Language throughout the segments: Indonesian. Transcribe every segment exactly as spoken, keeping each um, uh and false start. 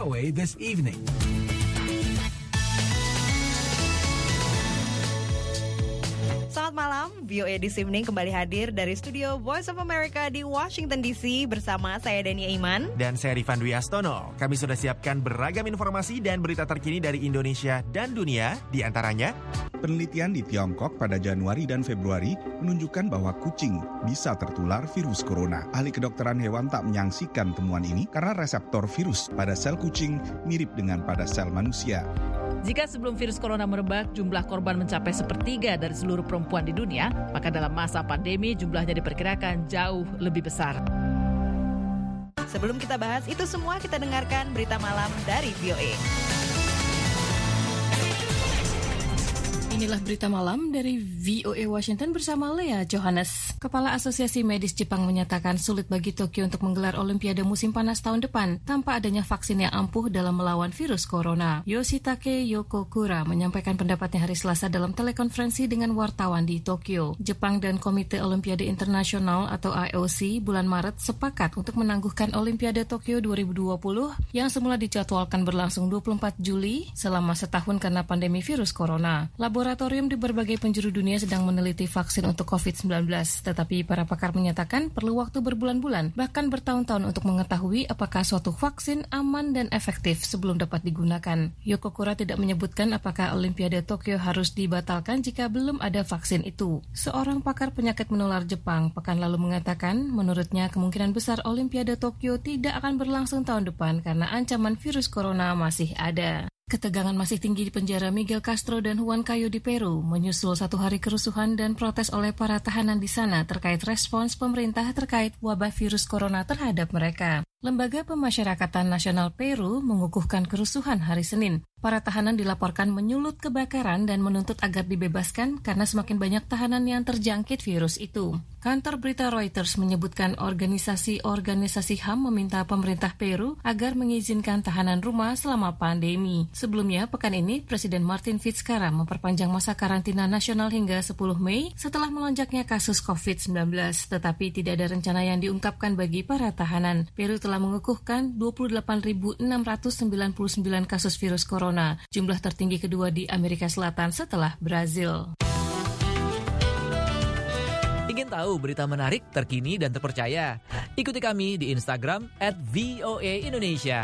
O A This Evening. Selamat malam, V O A This Evening kembali hadir dari studio Voice of America di Washington D C bersama saya Dania Iman dan saya Rifan Dwi Astono. Kami sudah siapkan beragam informasi dan berita terkini dari Indonesia dan dunia, di antaranya penelitian di Tiongkok pada Januari dan Februari menunjukkan bahwa kucing bisa tertular virus corona. Ahli kedokteran hewan tak menyaksikan temuan ini karena reseptor virus pada sel kucing mirip dengan pada sel manusia. Jika sebelum virus corona merebak, jumlah korban mencapai sepertiga dari seluruh perempuan di dunia, maka dalam masa pandemi jumlahnya diperkirakan jauh lebih besar. Sebelum kita bahas itu semua, kita dengarkan berita malam dari V O A. Inilah berita malam dari V O A Washington bersama Lea Johannes. Kepala Asosiasi Medis Jepang menyatakan sulit bagi Tokyo untuk menggelar Olimpiade musim panas tahun depan tanpa adanya vaksin yang ampuh dalam melawan virus corona. Yoshitake Yokokura menyampaikan pendapatnya hari Selasa dalam telekonferensi dengan wartawan di Tokyo. Jepang dan Komite Olimpiade Internasional atau I O C bulan Maret sepakat untuk menangguhkan Olimpiade Tokyo dua ribu dua puluh yang semula dijadwalkan berlangsung dua puluh empat Juli selama setahun karena pandemi virus corona. Laboratorium di berbagai penjuru dunia sedang meneliti vaksin untuk covid sembilan belas, tetapi para pakar menyatakan perlu waktu berbulan-bulan, bahkan bertahun-tahun untuk mengetahui apakah suatu vaksin aman dan efektif sebelum dapat digunakan. Yokokura tidak menyebutkan apakah Olimpiade Tokyo harus dibatalkan jika belum ada vaksin itu. Seorang pakar penyakit menular Jepang pekan lalu mengatakan menurutnya kemungkinan besar Olimpiade Tokyo tidak akan berlangsung tahun depan karena ancaman virus corona masih ada. Ketegangan masih tinggi di penjara Miguel Castro dan Juan Cayo di Peru menyusul satu hari kerusuhan dan protes oleh para tahanan di sana terkait respons pemerintah terkait wabah virus corona terhadap mereka. Lembaga Pemasyarakatan Nasional Peru mengukuhkan kerusuhan hari Senin. Para tahanan dilaporkan menyulut kebakaran dan menuntut agar dibebaskan karena semakin banyak tahanan yang terjangkit virus itu. Kantor berita Reuters menyebutkan organisasi-organisasi H A M meminta pemerintah Peru agar mengizinkan tahanan rumah selama pandemi. Sebelumnya, pekan ini, Presiden Martin Vizcarra memperpanjang masa karantina nasional hingga sepuluh Mei setelah melonjaknya kasus covid sembilan belas, tetapi tidak ada rencana yang diungkapkan bagi para tahanan. Peru telah mengukuhkan dua puluh delapan ribu enam ratus sembilan puluh sembilan kasus virus corona, jumlah tertinggi kedua di Amerika Selatan setelah Brazil. Ingin tahu berita menarik, terkini, dan terpercaya? Ikuti kami di Instagram at V O A Indonesia.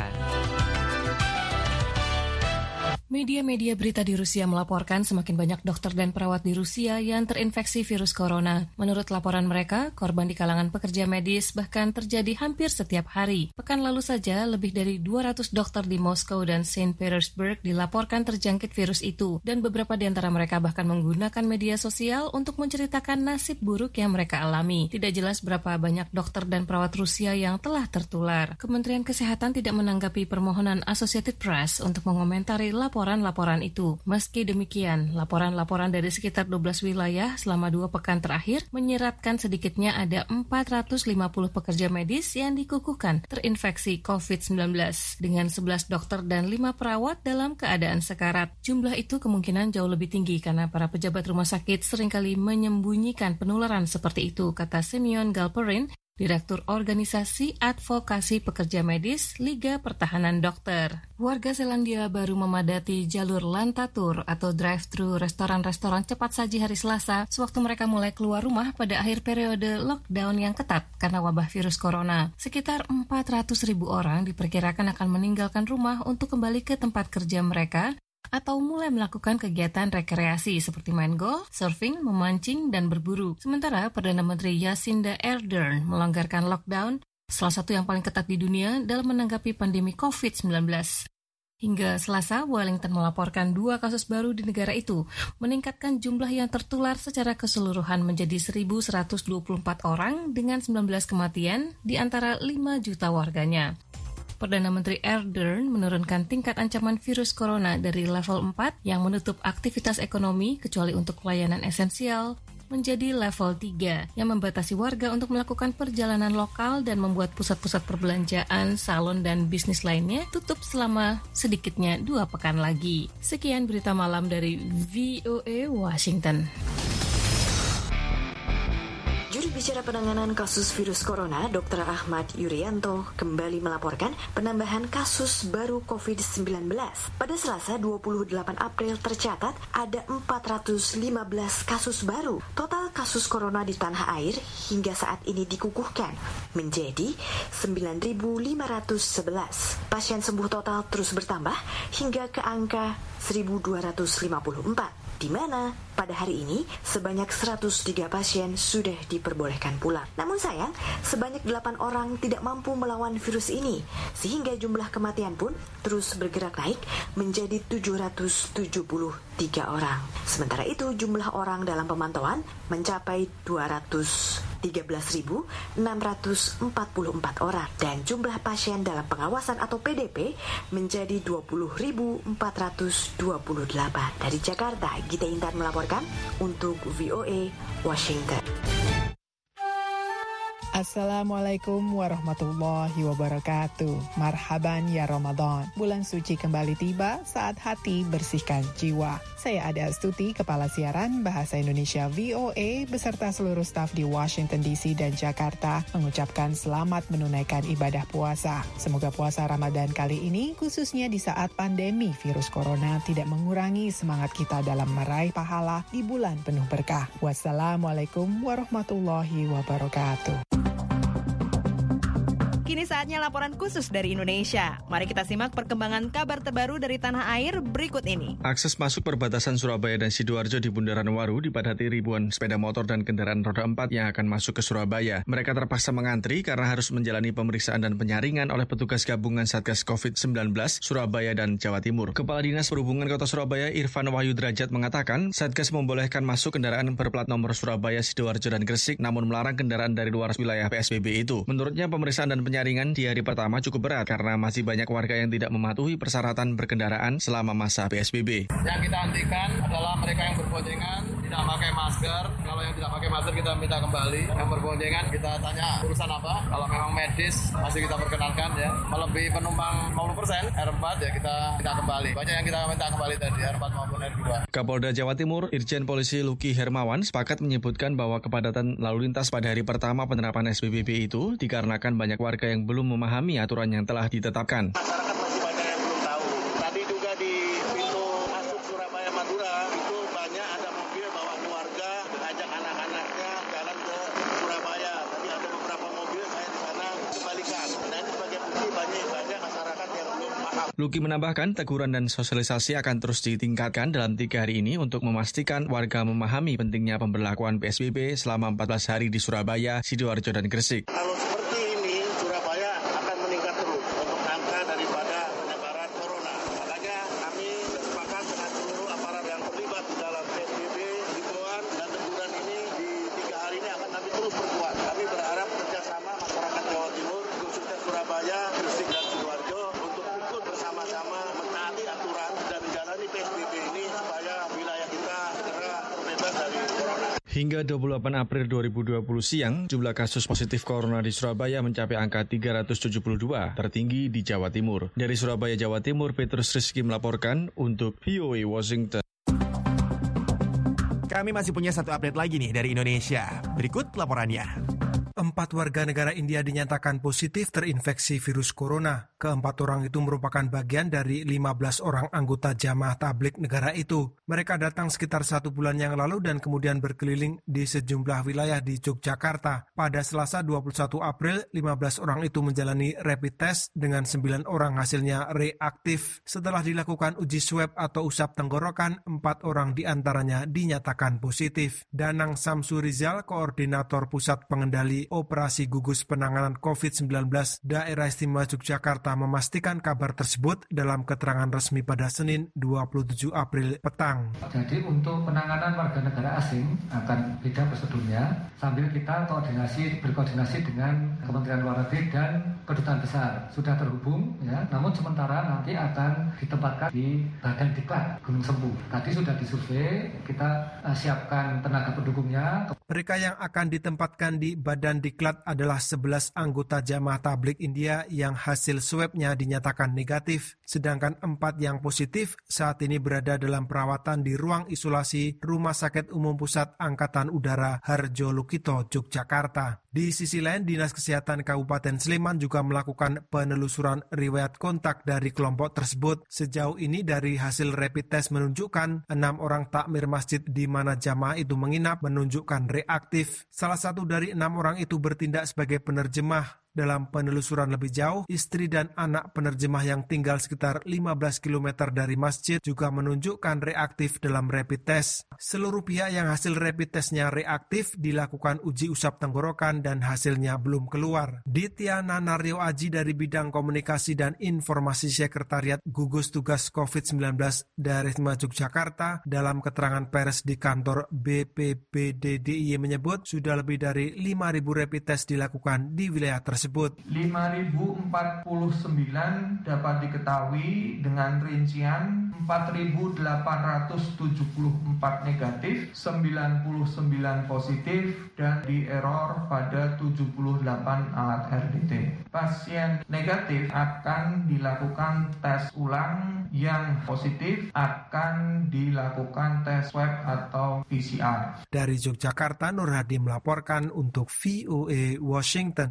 Media-media berita di Rusia melaporkan semakin banyak dokter dan perawat di Rusia yang terinfeksi virus corona. Menurut laporan mereka, korban di kalangan pekerja medis bahkan terjadi hampir setiap hari. Pekan lalu saja, lebih dari dua ratus dokter di Moskow dan Saint Petersburg dilaporkan terjangkit virus itu, dan beberapa di antara mereka bahkan menggunakan media sosial untuk menceritakan nasib buruk yang mereka alami. Tidak jelas berapa banyak dokter dan perawat Rusia yang telah tertular. Kementerian Kesehatan tidak menanggapi permohonan Associated Press untuk mengomentari laporan laporan-laporan itu. Meski demikian, laporan-laporan dari sekitar dua belas wilayah selama dua pekan terakhir menyeratkan sedikitnya ada empat ratus lima puluh pekerja medis yang dikukuhkan terinfeksi covid sembilan belas, dengan sebelas dokter dan lima perawat dalam keadaan sekarat. Jumlah itu kemungkinan jauh lebih tinggi karena para pejabat rumah sakit seringkali menyembunyikan penularan seperti itu, kata Simeon Galperin, Direktur Organisasi Advokasi Pekerja Medis Liga Pertahanan Dokter. Warga Selandia Baru memadati jalur Lantatur atau drive-thru restoran-restoran cepat saji hari Selasa sewaktu mereka mulai keluar rumah pada akhir periode lockdown yang ketat karena wabah virus corona. Sekitar empat ratus ribu orang diperkirakan akan meninggalkan rumah untuk kembali ke tempat kerja mereka atau mulai melakukan kegiatan rekreasi seperti main golf, surfing, memancing, dan berburu. Sementara Perdana Menteri Jacinda Ardern melonggarkan lockdown, salah satu yang paling ketat di dunia dalam menanggapi pandemi covid sembilan belas. Hingga Selasa, Wellington melaporkan dua kasus baru di negara itu, meningkatkan jumlah yang tertular secara keseluruhan menjadi seribu seratus dua puluh empat orang dengan sembilan belas kematian di antara lima juta warganya. Perdana Menteri Ardern menurunkan tingkat ancaman virus corona dari level empat yang menutup aktivitas ekonomi kecuali untuk pelayanan esensial menjadi level tiga yang membatasi warga untuk melakukan perjalanan lokal dan membuat pusat-pusat perbelanjaan, salon, dan bisnis lainnya tutup selama sedikitnya dua pekan lagi. Sekian berita malam dari V O A Washington. Juru Juru bicara penanganan kasus virus corona, dokter Ahmad Yuryanto, kembali melaporkan penambahan kasus baru covid sembilan belas. Pada Selasa dua puluh delapan April tercatat ada empat ratus lima belas kasus baru. Total kasus corona di tanah air hingga saat ini dikukuhkan menjadi sembilan ribu lima ratus sebelas. Pasien sembuh total terus bertambah hingga ke angka seribu dua ratus lima puluh empat. Di mana pada hari ini sebanyak seratus tiga pasien sudah diperbolehkan pulang. Namun sayang, sebanyak delapan orang tidak mampu melawan virus ini, sehingga jumlah kematian pun terus bergerak naik menjadi tujuh ratus tujuh puluh tiga orang. Sementara itu jumlah orang dalam pemantauan mencapai dua ratus tiga belas ribu enam ratus empat puluh empat orang dan jumlah pasien dalam pengawasan atau P D P menjadi dua puluh ribu empat ratus dua puluh delapan. Dari Jakarta, Gita Intan melaporkan untuk V O A Washington. Assalamualaikum warahmatullahi wabarakatuh. Marhaban ya Ramadan. Bulan suci kembali tiba saat hati bersihkan jiwa. Saya Ade Astuti, Kepala Siaran Bahasa Indonesia V O A beserta seluruh staf di Washington D C dan Jakarta mengucapkan selamat menunaikan ibadah puasa. Semoga puasa Ramadan kali ini khususnya di saat pandemi virus corona tidak mengurangi semangat kita dalam meraih pahala di bulan penuh berkah. Wassalamualaikum warahmatullahi wabarakatuh. Kini saatnya laporan khusus dari Indonesia. Mari kita simak perkembangan kabar terbaru dari tanah air berikut ini. Akses masuk perbatasan Surabaya dan Sidoarjo di Bundaran Waru dipadati ribuan sepeda motor dan kendaraan roda empat yang akan masuk ke Surabaya. Mereka terpaksa mengantri karena harus menjalani pemeriksaan dan penyaringan oleh petugas gabungan Satgas covid sembilan belas Surabaya dan Jawa Timur. Kepala Dinas Perhubungan Kota Surabaya Irfan Wahyu Derajat mengatakan, Satgas membolehkan masuk kendaraan berplat nomor Surabaya, Sidoarjo, dan Gresik, namun melarang kendaraan dari luar wilayah P S B B itu. Menurutnya pemeriksaan dan penyaringan di hari pertama cukup berat karena masih banyak warga yang tidak mematuhi persyaratan berkendaraan selama masa P S B B. Yang kita hentikan adalah mereka yang berboncengan, tidak pakai masker. Kalau yang tidak pakai masker kita minta kembali. Yang berboncengan kita tanya urusan apa. Kalau memang medis masih kita perkenankan ya. Melebihi penumpang lima puluh persen R empat ya kita minta kembali. Banyak yang kita minta kembali tadi R empat maupun R dua. Kapolda Jawa Timur Irjen Polisi Luki Hermawan sepakat menyebutkan bahwa kepadatan lalu lintas pada hari pertama penerapan S P B B itu dikarenakan banyak warga yang belum memahami aturan yang telah ditetapkan. Masyarakat masih banyak yang belum tahu. Tadi juga di pintu masuk Surabaya Madura itu banyak ada mobil bawa keluarga mengajak anak-anaknya jalan ke Surabaya. Tadi ada beberapa mobil saya di sana kembalikan. Dan sebagai bukti banyak banyak masyarakat yang belum paham. Luki menambahkan teguran dan sosialisasi akan terus ditingkatkan dalam tiga hari ini untuk memastikan warga memahami pentingnya pemberlakuan P S B B selama empat belas hari di Surabaya, Sidoarjo, dan Gresik. Kalau seperti ini Surabaya akan meningkat terus untuk angka daripada penyebaran corona. Makanya kami sepakat dengan seluruh aparat yang terlibat di dalam P S B B, himbauan dan teguran ini di tiga hari ini akan kami terus perkuat. Kami berharap kerjasama masyarakat Jawa Timur, khususnya Surabaya, Gresik, dan Sidoarjo untuk ikut bersama-sama mentaati aturan dan menjalani P S B B ini supaya wilayah kita segera terbebas dari corona. Hingga dua puluh delapan April dua ribu dua puluh siang, jumlah kasus positif corona di Surabaya mencapai angka tiga ratus tujuh puluh dua, tertinggi di Jawa Timur. Dari Surabaya, Jawa Timur, Petrus Rizky melaporkan untuk V O A Washington. Kami masih punya satu update lagi nih dari Indonesia. Berikut laporannya. Empat warga negara India dinyatakan positif terinfeksi virus corona. Keempat orang itu merupakan bagian dari lima belas orang anggota jamaah tabligh negara itu. Mereka datang sekitar satu bulan yang lalu dan kemudian berkeliling di sejumlah wilayah di Yogyakarta. Pada Selasa dua puluh satu April, lima belas orang itu menjalani rapid test dengan sembilan orang hasilnya reaktif. Setelah dilakukan uji swab atau usap tenggorokan, empat orang diantaranya dinyatakan positif. Danang Samsurizal, Koordinator Pusat Pengendali Operasi Gugus Penanganan covid sembilan belas Daerah Istimewa Yogyakarta memastikan kabar tersebut dalam keterangan resmi pada Senin dua puluh tujuh April petang. Jadi untuk penanganan warga negara asing akan beda prosedurnya sambil kita koordinasi berkoordinasi dengan Kementerian Luar Negeri dan Kedutaan Besar. Sudah terhubung ya, namun sementara nanti akan ditempatkan di Badan Diklat Gunung Sempu. Tadi sudah disurvei, kita uh, siapkan tenaga pendukungnya. Mereka yang akan ditempatkan di Badan dan diklat adalah sebelas anggota jamaah tabligh India yang hasil swabnya dinyatakan negatif, sedangkan empat yang positif saat ini berada dalam perawatan di ruang isolasi Rumah Sakit Umum Pusat Angkatan Udara Harjo Lukito, Yogyakarta. Di sisi lain, Dinas Kesehatan Kabupaten Sleman juga melakukan penelusuran riwayat kontak dari kelompok tersebut. Sejauh ini dari hasil rapid test menunjukkan enam orang takmir masjid di mana jamaah itu menginap menunjukkan reaktif. Salah satu dari enam orang itu bertindak sebagai penerjemah. Dalam penelusuran lebih jauh, istri dan anak penerjemah yang tinggal sekitar lima belas kilometer dari masjid juga menunjukkan reaktif dalam rapid test. Seluruh pihak yang hasil rapid testnya reaktif dilakukan uji usap tenggorokan dan hasilnya belum keluar. Ditya Nanario Aji dari Bidang Komunikasi dan Informasi Sekretariat Gugus Tugas covid sembilan belas Daerah Yogyakarta dalam keterangan pers di kantor B P B D D I Y menyebut sudah lebih dari lima ribu rapid test dilakukan di wilayah tersebut. lima ribu empat puluh sembilan dapat diketahui dengan rincian empat ribu delapan ratus tujuh puluh empat negatif, sembilan puluh sembilan positif, dan di error pada tujuh puluh delapan alat R D T. Pasien negatif akan dilakukan tes ulang, yang positif akan dilakukan tes swab atau P C R. Dari Yogyakarta, Nur Hadi melaporkan untuk V O A Washington.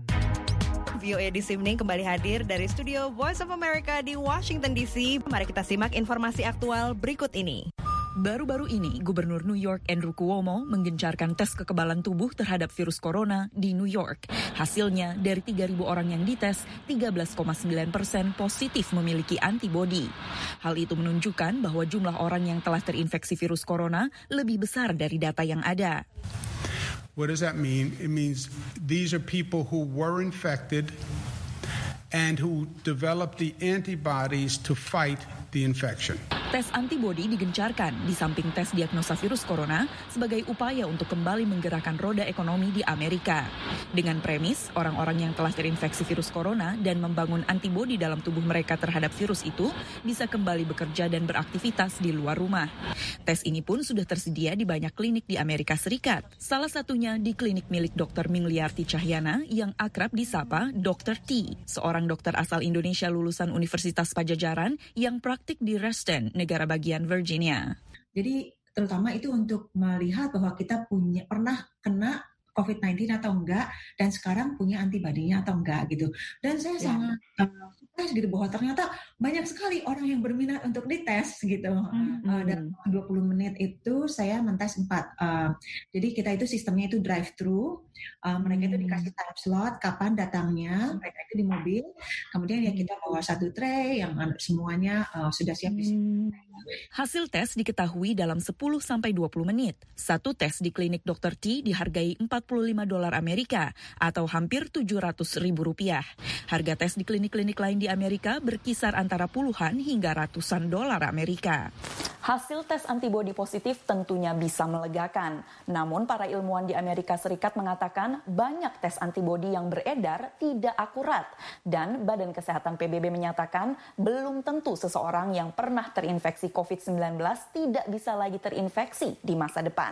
V O A This Evening kembali hadir dari studio Voice of America di Washington D C. Mari kita simak informasi aktual berikut ini. Baru-baru ini, Gubernur New York Andrew Cuomo menggencarkan tes kekebalan tubuh terhadap virus corona di New York. Hasilnya, dari tiga ribu orang yang dites, tiga belas koma sembilan persen positif memiliki antibodi. Hal itu menunjukkan bahwa jumlah orang yang telah terinfeksi virus corona lebih besar dari data yang ada. What does that mean? It means these are people who were infected and who developed the antibodies to fight the infection. Tes antibodi digencarkan di samping tes diagnosa virus corona sebagai upaya untuk kembali menggerakkan roda ekonomi di Amerika. Dengan premis, orang-orang yang telah terinfeksi virus corona dan membangun antibodi dalam tubuh mereka terhadap virus itu bisa kembali bekerja dan beraktivitas di luar rumah. Tes ini pun sudah tersedia di banyak klinik di Amerika Serikat. Salah satunya di klinik milik dokter Mingliarti Cahyana yang akrab disapa dokter T, seorang dokter asal Indonesia lulusan Universitas Pajajaran yang praktik di Reston, negara bagian Virginia. Jadi terutama itu untuk melihat bahwa kita punya pernah kena covid sembilan belas atau enggak, dan sekarang punya antibodinya atau enggak gitu. Dan saya ya. sangat uh, surprise gitu bahwa ternyata banyak sekali orang yang berminat untuk dites gitu. Mm-hmm. Uh, dalam dua puluh menit itu saya mentes empat. Uh, jadi kita itu sistemnya itu drive-thru. Uh, mereka itu dikasih time slot kapan datangnya, mereka itu di mobil. Kemudian ya kita bawa satu tray yang semuanya uh, sudah siap di sini. Hasil tes diketahui dalam sepuluh sampai dua puluh menit. Satu tes di klinik dokter T dihargai empat puluh lima dolar Amerika atau hampir tujuh ratus ribu rupiah. Harga tes di klinik-klinik lain di Amerika berkisar antara puluhan hingga ratusan dolar Amerika. Hasil tes antibodi positif tentunya bisa melegakan. Namun para ilmuwan di Amerika Serikat mengatakan banyak tes antibodi yang beredar tidak akurat. Dan Badan Kesehatan P B B menyatakan belum tentu seseorang yang pernah terinfeksi covid sembilan belas tidak bisa lagi terinfeksi di masa depan.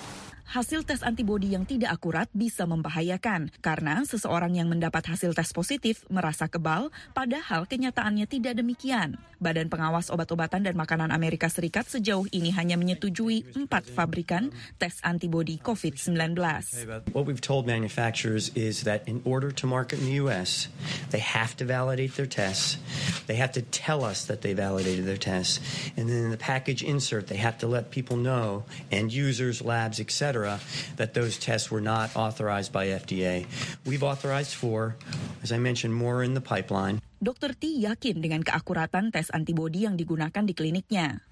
Hasil tes antibodi yang tidak akurat bisa membahayakan karena seseorang yang mendapat hasil tes positif merasa kebal, padahal kenyataannya tidak demikian. Badan Pengawas Obat-obatan dan Makanan Amerika Serikat sejauh ini hanya menyetujui empat pabrikan tes antibodi covid sembilan belas. What we've told manufacturers is that in order to market in the U S, they have to validate their tests. They have to tell us that they validated their tests. And then in the package insert, they have to let people know, and users, labs, et cetera, that those tests were not authorized by F D A. We've authorized four, as I mentioned, more in the pipeline. Dokter T yakin dengan keakuratan tes antibodi yang digunakan di kliniknya.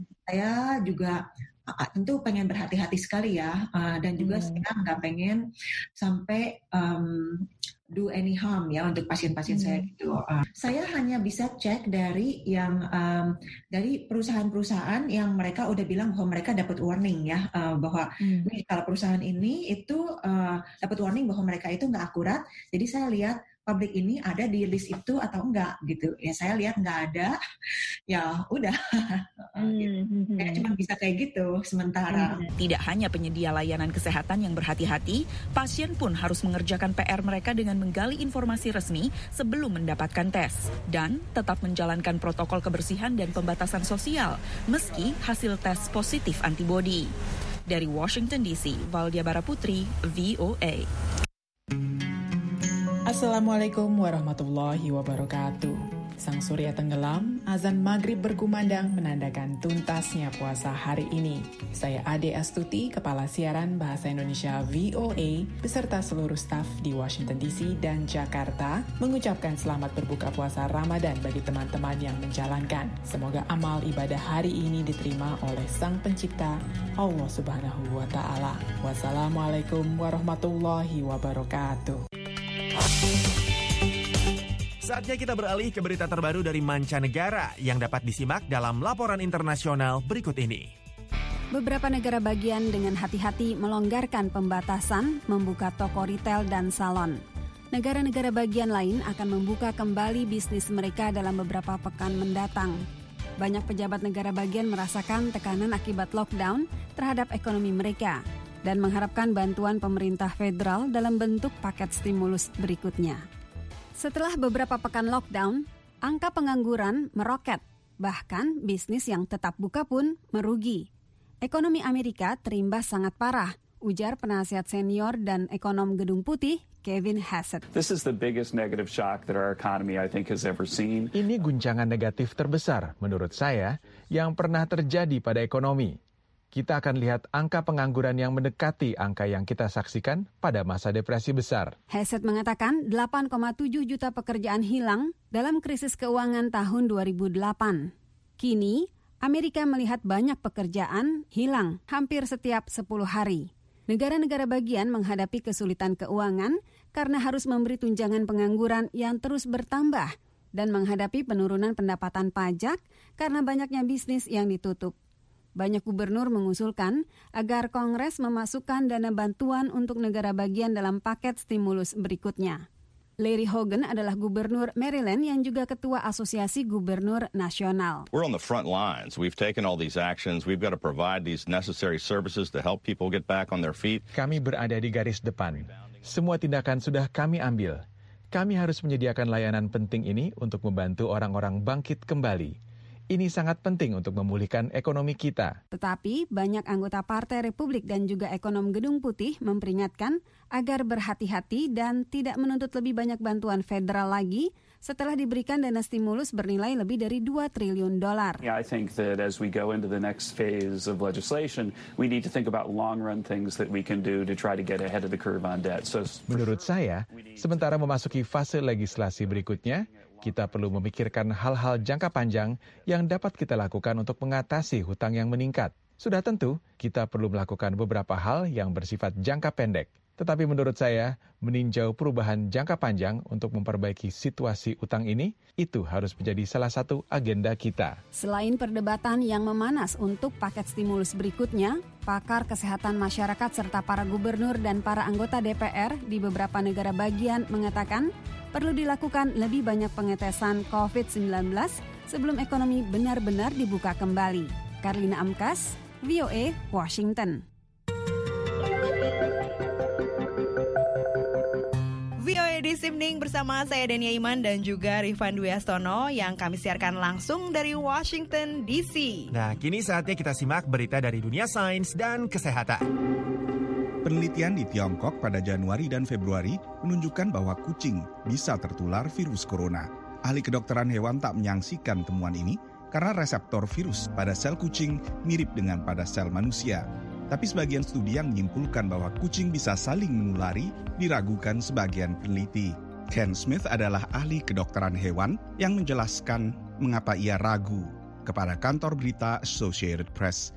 Saya juga tentu pengen berhati-hati sekali ya, dan juga hmm. saya nggak pengen sampai um, do any harm ya untuk pasien-pasien hmm. saya gitu. Uh, saya hanya bisa cek dari yang um, dari perusahaan-perusahaan yang mereka udah bilang bahwa mereka dapat warning ya, uh, bahwa hmm. nih, kalau perusahaan ini itu uh, dapat warning bahwa mereka itu nggak akurat. Jadi saya lihat publik ini ada di list itu atau enggak gitu. Ya saya lihat enggak ada, ya udah. gitu. Kayak cuma bisa kayak gitu sementara. Tidak hanya penyedia layanan kesehatan yang berhati-hati, pasien pun harus mengerjakan P R mereka dengan menggali informasi resmi sebelum mendapatkan tes. Dan tetap menjalankan protokol kebersihan dan pembatasan sosial, meski hasil tes positif antibodi. Dari Washington D C, Valdia Baraputri, V O A. Assalamualaikum warahmatullahi wabarakatuh. Sang surya tenggelam, azan maghrib berkumandang menandakan tuntasnya puasa hari ini. Saya Ade Astuti, Kepala Siaran Bahasa Indonesia V O A, beserta seluruh staf di Washington D C dan Jakarta, mengucapkan selamat berbuka puasa Ramadan bagi teman-teman yang menjalankan. Semoga amal ibadah hari ini diterima oleh Sang Pencipta, Allah Subhanahu wa Ta'ala. Wassalamualaikum warahmatullahi wabarakatuh. Saatnya kita beralih ke berita terbaru dari mancanegara yang dapat disimak dalam laporan internasional berikut ini. Beberapa negara bagian dengan hati-hati melonggarkan pembatasan, membuka toko retail dan salon. Negara-negara bagian lain akan membuka kembali bisnis mereka dalam beberapa pekan mendatang. Banyak pejabat negara bagian merasakan tekanan akibat lockdown terhadap ekonomi mereka dan mengharapkan bantuan pemerintah federal dalam bentuk paket stimulus berikutnya. Setelah beberapa pekan lockdown, angka pengangguran meroket. Bahkan bisnis yang tetap buka pun merugi. Ekonomi Amerika terimbas sangat parah, ujar penasihat senior dan ekonom Gedung Putih, Kevin Hassett. This is the biggest negative shock that our economy I think has ever seen. Ini guncangan negatif terbesar menurut saya yang pernah terjadi pada ekonomi. Kita akan lihat angka pengangguran yang mendekati angka yang kita saksikan pada masa depresi besar. Hassett mengatakan delapan koma tujuh juta pekerjaan hilang dalam krisis keuangan tahun dua ribu delapan. Kini, Amerika melihat banyak pekerjaan hilang hampir setiap sepuluh hari. Negara-negara bagian menghadapi kesulitan keuangan karena harus memberi tunjangan pengangguran yang terus bertambah dan menghadapi penurunan pendapatan pajak karena banyaknya bisnis yang ditutup. Banyak gubernur mengusulkan agar Kongres memasukkan dana bantuan untuk negara bagian dalam paket stimulus berikutnya. Larry Hogan adalah gubernur Maryland yang juga ketua Asosiasi Gubernur Nasional. We're on the front lines. We've taken all these actions. We've got to provide these necessary services to help people get back on their feet. Kami berada di garis depan. Semua tindakan sudah kami ambil. Kami harus menyediakan layanan penting ini untuk membantu orang-orang bangkit kembali. Ini sangat penting untuk memulihkan ekonomi kita. Tetapi banyak anggota Partai Republik dan juga ekonom Gedung Putih memperingatkan agar berhati-hati dan tidak menuntut lebih banyak bantuan federal lagi setelah diberikan dana stimulus bernilai lebih dari dua triliun dolar. Yeah, I think that as we go into the next phase of legislation, we need to think about long-run things that we can do to try to get ahead of the curve on debt. So, menurut saya, sementara memasuki fase legislasi berikutnya, kita perlu memikirkan hal-hal jangka panjang yang dapat kita lakukan untuk mengatasi hutang yang meningkat. Sudah tentu, kita perlu melakukan beberapa hal yang bersifat jangka pendek. Tetapi menurut saya, meninjau perubahan jangka panjang untuk memperbaiki situasi utang ini, itu harus menjadi salah satu agenda kita. Selain perdebatan yang memanas untuk paket stimulus berikutnya, pakar kesehatan masyarakat serta para gubernur dan para anggota D P R di beberapa negara bagian mengatakan perlu dilakukan lebih banyak pengetesan covid sembilan belas sebelum ekonomi benar-benar dibuka kembali. Karlina Amkas, V O A, Washington. V O A This Evening bersama saya Dania Iman dan juga Rifan Dwi Astono yang kami siarkan langsung dari Washington D C. Nah, kini saatnya kita simak berita dari dunia sains dan kesehatan. Penelitian di Tiongkok pada Januari dan Februari menunjukkan bahwa kucing bisa tertular virus corona. Ahli kedokteran hewan tak menyaksikan temuan ini karena reseptor virus pada sel kucing mirip dengan pada sel manusia. Tapi sebagian studi yang menyimpulkan bahwa kucing bisa saling menulari diragukan sebagian peneliti. Ken Smith adalah ahli kedokteran hewan yang menjelaskan mengapa ia ragu kepada kantor berita Associated Press.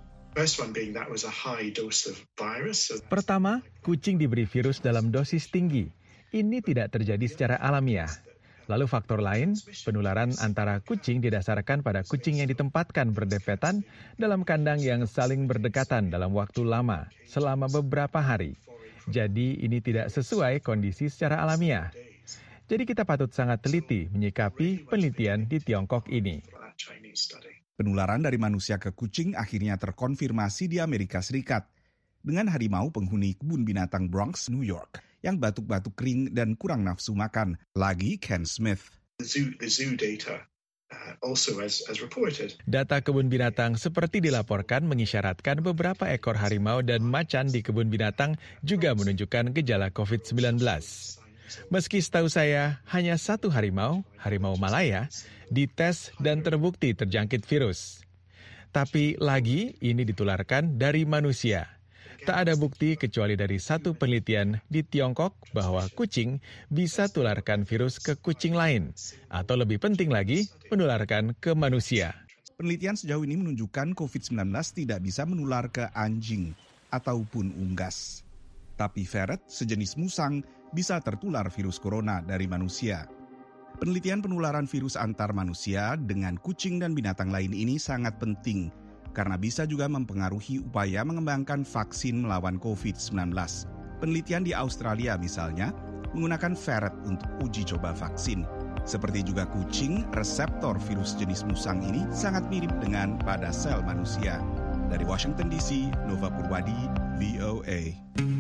Pertama, kucing diberi virus dalam dosis tinggi. Ini tidak terjadi secara alamiah. Lalu faktor lain, penularan antara kucing didasarkan pada kucing yang ditempatkan berdempetan dalam kandang yang saling berdekatan dalam waktu lama, selama beberapa hari. Jadi ini tidak sesuai kondisi secara alamiah. Jadi kita patut sangat teliti menyikapi penelitian di Tiongkok ini. Penularan dari manusia ke kucing akhirnya terkonfirmasi di Amerika Serikat dengan harimau penghuni kebun binatang Bronx, New York, yang batuk-batuk kering dan kurang nafsu makan. Lagi Ken Smith. The zoo, the zoo data. Also as, as reported. Data kebun binatang seperti dilaporkan mengisyaratkan beberapa ekor harimau dan macan di kebun binatang juga menunjukkan gejala covid sembilan belas. Meski setahu saya hanya satu harimau, harimau Malaya, dites dan terbukti terjangkit virus. Tapi lagi ini ditularkan dari manusia. Tak ada bukti kecuali dari satu penelitian di Tiongkok bahwa kucing bisa tularkan virus ke kucing lain. Atau lebih penting lagi, menularkan ke manusia. Penelitian sejauh ini menunjukkan covid sembilan belas tidak bisa menular ke anjing ataupun unggas. Tapi ferret, sejenis musang, bisa tertular virus corona dari manusia. Penelitian penularan virus antar manusia dengan kucing dan binatang lain ini sangat penting karena bisa juga mempengaruhi upaya mengembangkan vaksin melawan covid sembilan belas. Penelitian di Australia misalnya menggunakan ferret untuk uji coba vaksin. Seperti juga kucing, reseptor virus jenis musang ini sangat mirip dengan pada sel manusia. Dari Washington D C, Nova Purwadi, V O A.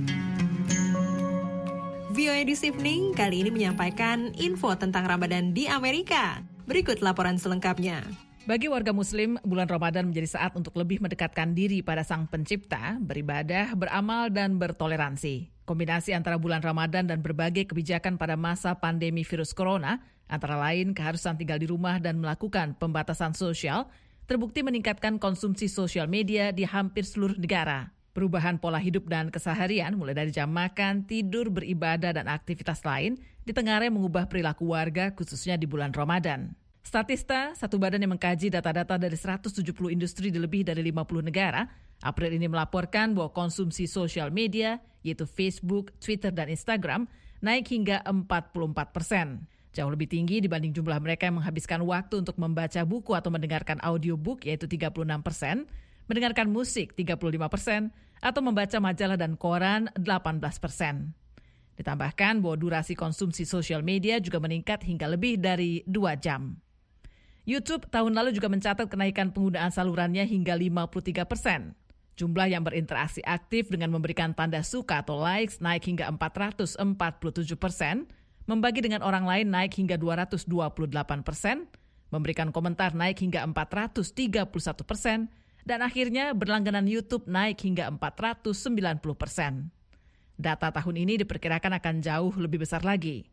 V O A This Evening kali ini menyampaikan info tentang Ramadan di Amerika. Berikut laporan selengkapnya. Bagi warga Muslim, bulan Ramadan menjadi saat untuk lebih mendekatkan diri pada Sang Pencipta, beribadah, beramal, dan bertoleransi. Kombinasi antara bulan Ramadan dan berbagai kebijakan pada masa pandemi virus corona, antara lain keharusan tinggal di rumah dan melakukan pembatasan sosial, terbukti meningkatkan konsumsi sosial media di hampir seluruh negara. Perubahan pola hidup dan keseharian, mulai dari jam makan, tidur, beribadah, dan aktivitas lain, ditengarai mengubah perilaku warga khususnya di bulan Ramadan. Statista, satu badan yang mengkaji data-data dari seratus tujuh puluh industri di lebih dari lima puluh negara, April ini melaporkan bahwa konsumsi sosial media, yaitu Facebook, Twitter, dan Instagram, naik hingga empat puluh empat persen. Jauh lebih tinggi dibanding jumlah mereka yang menghabiskan waktu untuk membaca buku atau mendengarkan audiobook, yaitu tiga puluh enam persen, mendengarkan musik tiga puluh lima persen, atau membaca majalah dan koran delapan belas persen. Ditambahkan bahwa durasi konsumsi sosial media juga meningkat hingga lebih dari dua jam. YouTube tahun lalu juga mencatat kenaikan penggunaan salurannya hingga lima puluh tiga persen. Jumlah yang berinteraksi aktif dengan memberikan tanda suka atau likes naik hingga empat ratus empat puluh tujuh persen, membagi dengan orang lain naik hingga dua ratus dua puluh delapan persen, memberikan komentar naik hingga empat ratus tiga puluh satu persen, dan akhirnya berlangganan YouTube naik hingga empat ratus sembilan puluh persen. Data tahun ini diperkirakan akan jauh lebih besar lagi.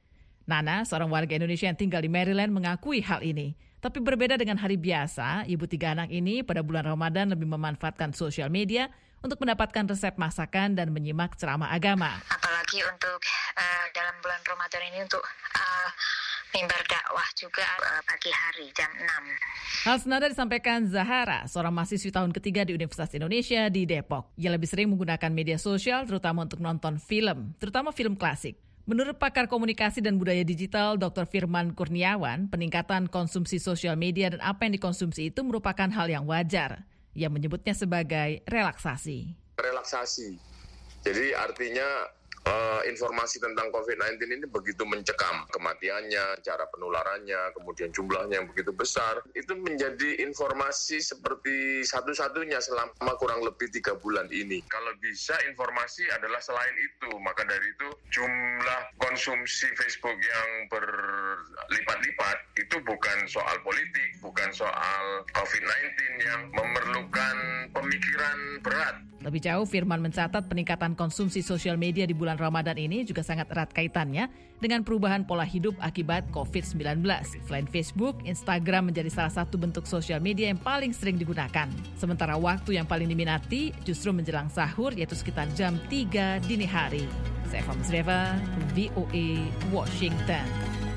Nana, seorang warga Indonesia yang tinggal di Maryland, mengakui hal ini. Tapi berbeda dengan hari biasa, ibu tiga anak ini pada bulan Ramadan lebih memanfaatkan sosial media untuk mendapatkan resep masakan dan menyimak ceramah agama. Apalagi untuk uh, dalam bulan Ramadan ini untuk uh, mimbar dakwah juga uh, pagi hari jam enam. Hal senada disampaikan Zahara, seorang mahasiswi tahun ketiga di Universitas Indonesia di Depok. Ia lebih sering menggunakan media sosial terutama untuk menonton film, terutama film klasik. Menurut pakar komunikasi dan budaya digital Doktor Firman Kurniawan, peningkatan konsumsi sosial media dan apa yang dikonsumsi itu merupakan hal yang wajar. Ia menyebutnya sebagai relaksasi. Relaksasi. Jadi artinya uh, informasi tentang covid sembilan belas ini begitu mencekam. Kematiannya, cara penularannya, kemudian jumlahnya yang begitu besar. Itu menjadi informasi seperti satu-satunya selama kurang lebih tiga bulan ini. Kalau bisa informasi adalah selain itu. Maka dari itu jumlah konsumsi Facebook yang berlipat-lipat itu bukan soal politik, bukan soal covid sembilan belas yang memerlukan pemikiran berat. Lebih jauh, Firman mencatat peningkatan konsumsi sosial media di bulan Ramadan ini juga sangat erat kaitannya dengan perubahan pola hidup akibat covid sembilan belas. Selain Facebook, Instagram menjadi salah satu bentuk sosial media yang paling sering digunakan. Sementara waktu yang paling diminati justru menjelang sahur, yaitu sekitar jam tiga dini hari. Saya Fahmi Zreva, V O A, Washington.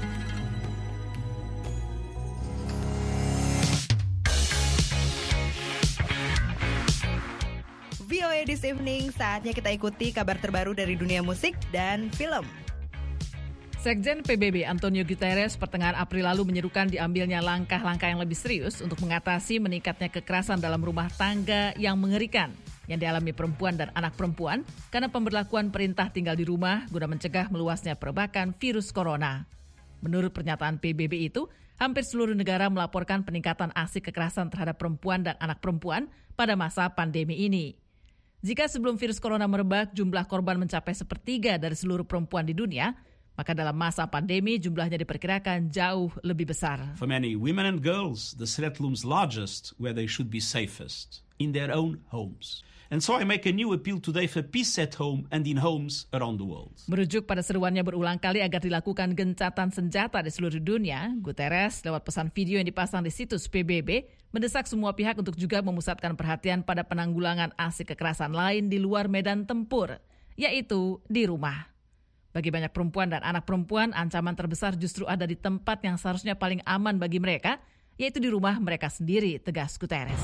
V O A This Evening, saatnya kita ikuti kabar terbaru dari dunia musik dan film. Sekjen P B B Antonio Guterres pertengahan April lalu menyerukan diambilnya langkah-langkah yang lebih serius untuk mengatasi meningkatnya kekerasan dalam rumah tangga yang mengerikan. yang dialami perempuan dan anak perempuan karena pemberlakuan perintah tinggal di rumah guna mencegah meluasnya perbakan virus corona. Menurut pernyataan P B B itu, hampir seluruh negara melaporkan peningkatan aksi kekerasan terhadap perempuan dan anak perempuan pada masa pandemi ini. Jika sebelum virus corona merebak, jumlah korban mencapai sepertiga dari seluruh perempuan di dunia, maka dalam masa pandemi jumlahnya diperkirakan jauh lebih besar. For many women and girls, the threat looms largest where they should be safest, in their own homes. And so I make a new appeal today for peace at home and in homes around the world. Merujuk pada seruannya berulang kali agar dilakukan gencatan senjata di seluruh dunia, Guterres lewat pesan video yang dipasang di situs P B B mendesak semua pihak untuk juga memusatkan perhatian pada penanggulangan aksi kekerasan lain di luar medan tempur, yaitu di rumah. Bagi banyak perempuan dan anak perempuan, ancaman terbesar justru ada di tempat yang seharusnya paling aman bagi mereka, yaitu di rumah mereka sendiri, tegas Guterres.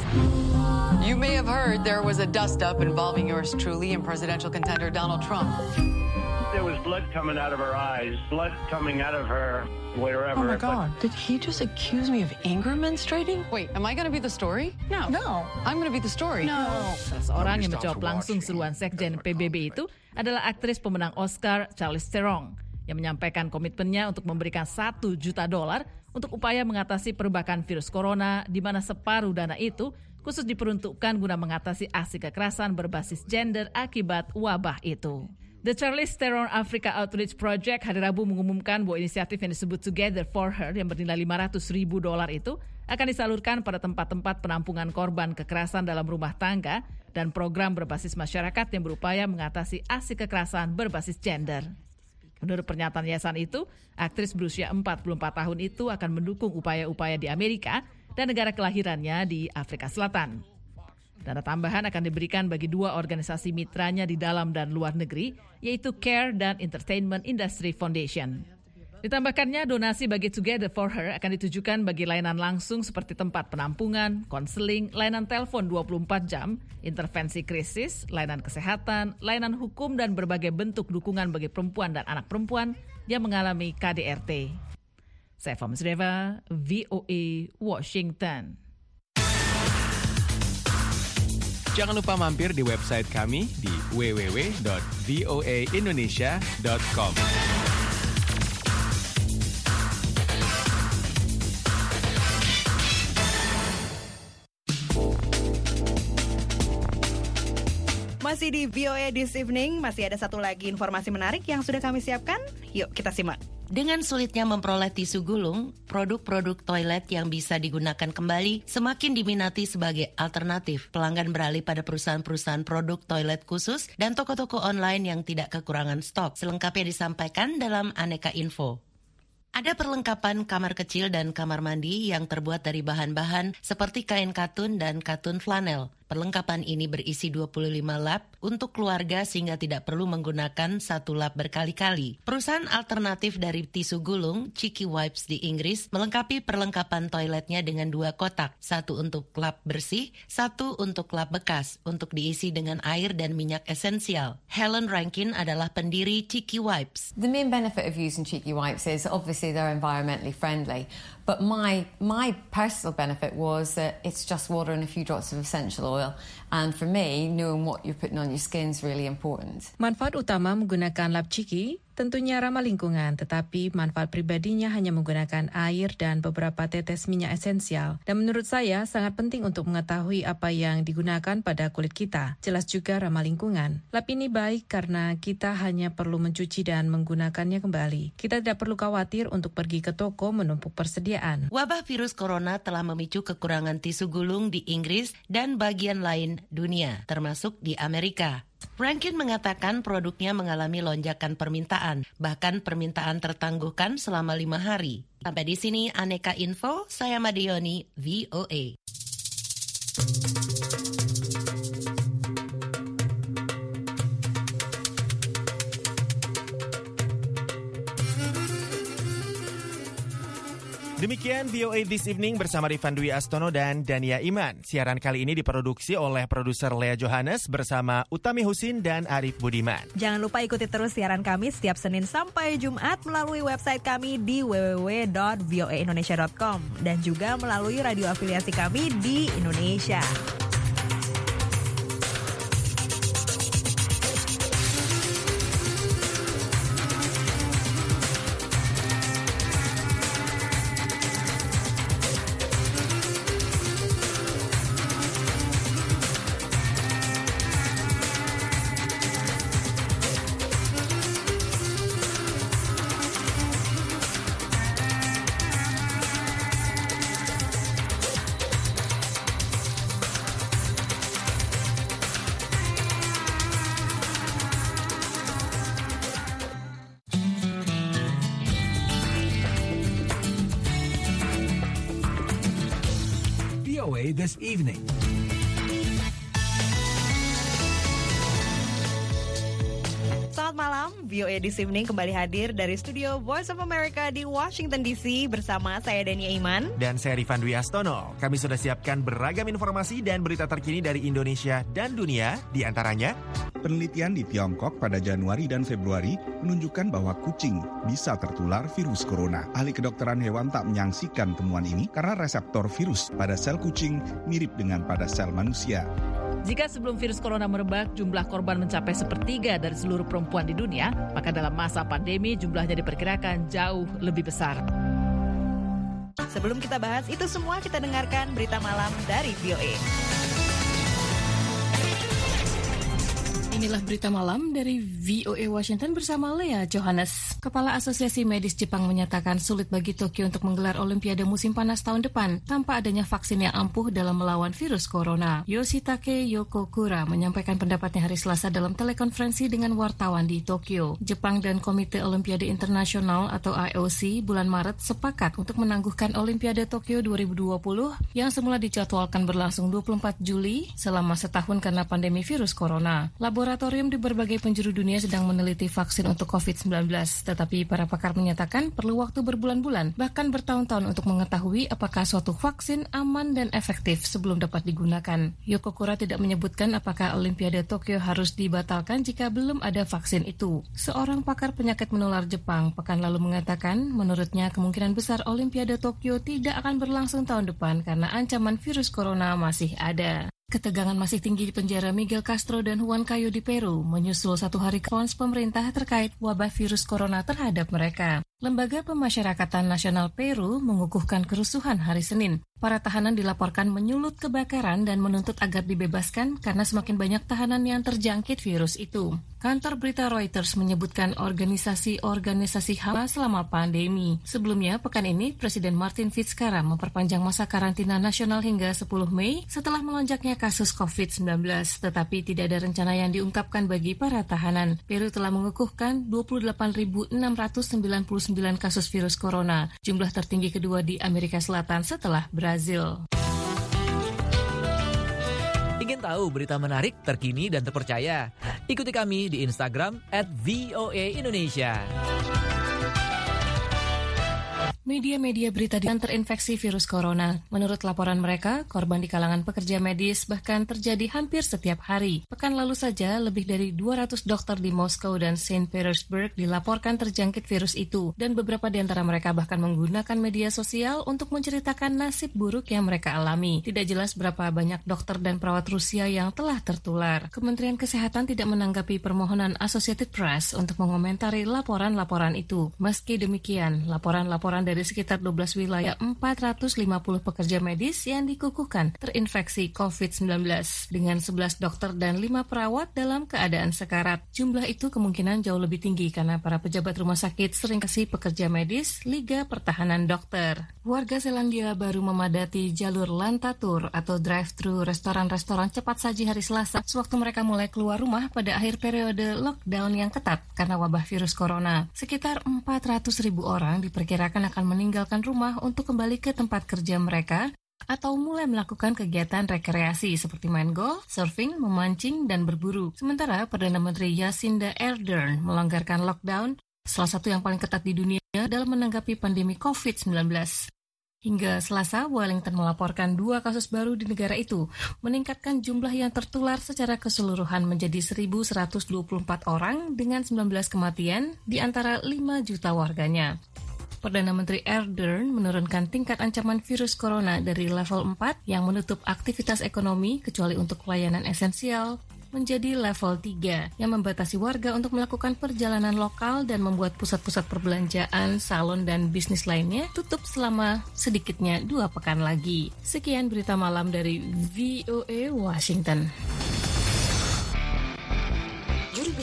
You may have heard there was a dust-up involving yours truly and presidential contender Donald Trump. There was blood coming out of her eyes, blood coming out of her wherever. Oh my God, did he just accuse me of anger menstruating? Wait, am I going to be the story? No. No. I'm going to be the story. No. Salah seorang yang menjawab langsung seruan Sekjen P B B itu adalah aktris pemenang Oscar Charlize Theron yang menyampaikan komitmennya untuk memberikan satu juta dolar untuk upaya mengatasi perbakan virus corona, di mana separuh dana itu khusus diperuntukkan guna mengatasi aksi kekerasan berbasis gender akibat wabah itu. The Charlize Theron Africa Outreach Project hari Rabu mengumumkan bahwa inisiatif yang disebut Together for Her yang bernilai lima ratus ribu dolar itu akan disalurkan pada tempat-tempat penampungan korban kekerasan dalam rumah tangga dan program berbasis masyarakat yang berupaya mengatasi aksi kekerasan berbasis gender. Menurut pernyataan yayasan itu, aktris berusia empat puluh empat tahun itu akan mendukung upaya-upaya di Amerika dan negara kelahirannya di Afrika Selatan. Dana tambahan akan diberikan bagi dua organisasi mitranya di dalam dan luar negeri, yaitu Care dan Entertainment Industry Foundation. Ditambahkannya, donasi bagi Together for Her akan ditujukan bagi layanan langsung seperti tempat penampungan, konseling, layanan telepon dua puluh empat jam, intervensi krisis, layanan kesehatan, layanan hukum, dan berbagai bentuk dukungan bagi perempuan dan anak perempuan yang mengalami K D R T. Saya Fahmi Sudeva, V O A, Washington. Jangan lupa mampir di website kami di w w w dot v o a indonesia dot com. Masih di V O A This Evening, masih ada satu lagi informasi menarik yang sudah kami siapkan. Yuk kita simak. Dengan sulitnya memperoleh tisu gulung, produk-produk toilet yang bisa digunakan kembali semakin diminati sebagai alternatif. Pelanggan beralih pada perusahaan-perusahaan produk toilet khusus dan toko-toko online yang tidak kekurangan stok. Selengkapnya disampaikan dalam Aneka Info. Ada perlengkapan kamar kecil dan kamar mandi yang terbuat dari bahan-bahan seperti kain katun dan katun flanel. Perlengkapan ini berisi dua puluh lima lap untuk keluarga sehingga tidak perlu menggunakan satu lap berkali-kali. Perusahaan alternatif dari tisu gulung, Cheeky Wipes di Inggris, melengkapi perlengkapan toiletnya dengan dua kotak. Satu untuk lap bersih, satu untuk lap bekas, untuk diisi dengan air dan minyak esensial. Helen Rankin adalah pendiri Cheeky Wipes. The main benefit of using Cheeky Wipes is obviously they're environmentally friendly. But my my personal benefit was that it's just water and a few drops of essential oil. And for me, knowing what you're putting on your skin is really important. Manfaat utama menggunakan lap Cheeky tentunya ramah lingkungan, tetapi manfaat pribadinya hanya menggunakan air dan beberapa tetes minyak esensial. Dan menurut saya sangat penting untuk mengetahui apa yang digunakan pada kulit kita. Jelas juga ramah lingkungan. Lap ini baik karena kita hanya perlu mencuci dan menggunakannya kembali. Kita tidak perlu khawatir untuk pergi ke toko menumpuk persediaan. Wabah virus corona telah memicu kekurangan tisu gulung di Inggris dan bagian lain dunia, termasuk di Amerika. Rankin mengatakan produknya mengalami lonjakan permintaan, bahkan permintaan tertangguhkan selama lima hari. Sampai di sini Aneka Info, saya Madioni, V O A. Demikian V O A This Evening bersama Rifan Dwi Astono dan Dania Iman. Siaran kali ini diproduksi oleh produser Lea Johannes bersama Utami Husin dan Arif Budiman. Jangan lupa ikuti terus siaran kami setiap Senin sampai Jumat melalui website kami di w w w dot v o a indonesia dot com dan juga melalui radio afiliasi kami di Indonesia. A This Evening. Selamat malam, V O A This Evening kembali hadir dari studio Voice of America di Washington D C bersama saya Dania Iman. Dan saya Rifan Dwi Astono. Kami sudah siapkan beragam informasi dan berita terkini dari Indonesia dan dunia, di antaranya penelitian di Tiongkok pada Januari dan Februari menunjukkan bahwa kucing bisa tertular virus corona. Ahli kedokteran hewan tak menyaksikan temuan ini karena reseptor virus pada sel kucing mirip dengan pada sel manusia. Jika sebelum virus corona merebak, jumlah korban mencapai sepertiga dari seluruh perempuan di dunia, maka dalam masa pandemi jumlahnya diperkirakan jauh lebih besar. Sebelum kita bahas itu semua, kita dengarkan berita malam dari V O A. Inilah berita malam dari V O A Washington bersama Lea Johannes. Kepala Asosiasi Medis Jepang menyatakan sulit bagi Tokyo untuk menggelar Olimpiade musim panas tahun depan tanpa adanya vaksin yang ampuh dalam melawan virus corona. Yoshitake Yokokura menyampaikan pendapatnya hari Selasa dalam telekonferensi dengan wartawan di Tokyo. Jepang dan Komite Olimpiade Internasional atau I O C bulan Maret sepakat untuk menangguhkan Olimpiade Tokyo dua ribu dua puluh yang semula dijadwalkan berlangsung dua puluh empat Juli selama setahun karena pandemi virus corona. Laboratorium di berbagai penjuru dunia sedang meneliti vaksin untuk covid sembilan belas, tetapi para pakar menyatakan perlu waktu berbulan-bulan, bahkan bertahun-tahun untuk mengetahui apakah suatu vaksin aman dan efektif sebelum dapat digunakan. Yokokura tidak menyebutkan apakah Olimpiade Tokyo harus dibatalkan jika belum ada vaksin itu. Seorang pakar penyakit menular Jepang pekan lalu mengatakan menurutnya kemungkinan besar Olimpiade Tokyo tidak akan berlangsung tahun depan karena ancaman virus corona masih ada. Ketegangan masih tinggi di penjara Miguel Castro dan Juan Cayo di Peru menyusul satu hari respons pemerintah terkait wabah virus corona terhadap mereka. Lembaga Pemasyarakatan Nasional Peru mengukuhkan kerusuhan hari Senin. Para tahanan dilaporkan menyulut kebakaran dan menuntut agar dibebaskan karena semakin banyak tahanan yang terjangkit virus itu. Kantor berita Reuters menyebutkan organisasi-organisasi H A M selama pandemi. Sebelumnya, pekan ini, Presiden Martin Vizcarra memperpanjang masa karantina nasional hingga sepuluh Mei setelah melonjaknya kasus covid sembilan belas, tetapi tidak ada rencana yang diungkapkan bagi para tahanan. Peru telah mengukuhkan dua puluh delapan ribu enam ratus sembilan puluh sembilan kasus virus corona, jumlah tertinggi kedua di Amerika Selatan setelah Brazil. Ingin tahu berita menarik, terkini, dan terpercaya? Ikuti kami di Instagram at V O A Indonesia. Media-media berita yang terinfeksi virus corona. Menurut laporan mereka, korban di kalangan pekerja medis bahkan terjadi hampir setiap hari. Pekan lalu saja, lebih dari dua ratus dokter di Moskow dan Saint Petersburg dilaporkan terjangkit virus itu, dan beberapa di antara mereka bahkan menggunakan media sosial untuk menceritakan nasib buruk yang mereka alami. Tidak jelas berapa banyak dokter dan perawat Rusia yang telah tertular. Kementerian Kesehatan tidak menanggapi permohonan Associated Press untuk mengomentari laporan-laporan itu. Meski demikian, laporan-laporan dari dari sekitar dua belas wilayah empat ratus lima puluh pekerja medis yang dikukuhkan terinfeksi covid sembilan belas dengan sebelas dokter dan lima perawat dalam keadaan sekarat. Jumlah itu kemungkinan jauh lebih tinggi karena para pejabat rumah sakit sering kasih pekerja medis Liga Pertahanan Dokter. Warga Selandia Baru memadati jalur Lantatur atau drive-thru restoran-restoran cepat saji hari Selasa sewaktu mereka mulai keluar rumah pada akhir periode lockdown yang ketat karena wabah virus corona. Sekitar empat ratus ribu orang diperkirakan akan meninggalkan rumah untuk kembali ke tempat kerja mereka atau mulai melakukan kegiatan rekreasi seperti main golf, surfing, memancing, dan berburu. Sementara Perdana Menteri Jacinda Ardern melonggarkan lockdown, salah satu yang paling ketat di dunia dalam menanggapi pandemi covid sembilan belas. Hingga Selasa, Wellington melaporkan dua kasus baru di negara itu, meningkatkan jumlah yang tertular secara keseluruhan menjadi seribu seratus dua puluh empat orang dengan sembilan belas kematian di antara lima juta warganya. Perdana Menteri Ardern menurunkan tingkat ancaman virus corona dari level empat yang menutup aktivitas ekonomi kecuali untuk pelayanan esensial menjadi level tiga yang membatasi warga untuk melakukan perjalanan lokal dan membuat pusat-pusat perbelanjaan, salon, dan bisnis lainnya tutup selama sedikitnya dua pekan lagi. Sekian berita malam dari V O A Washington.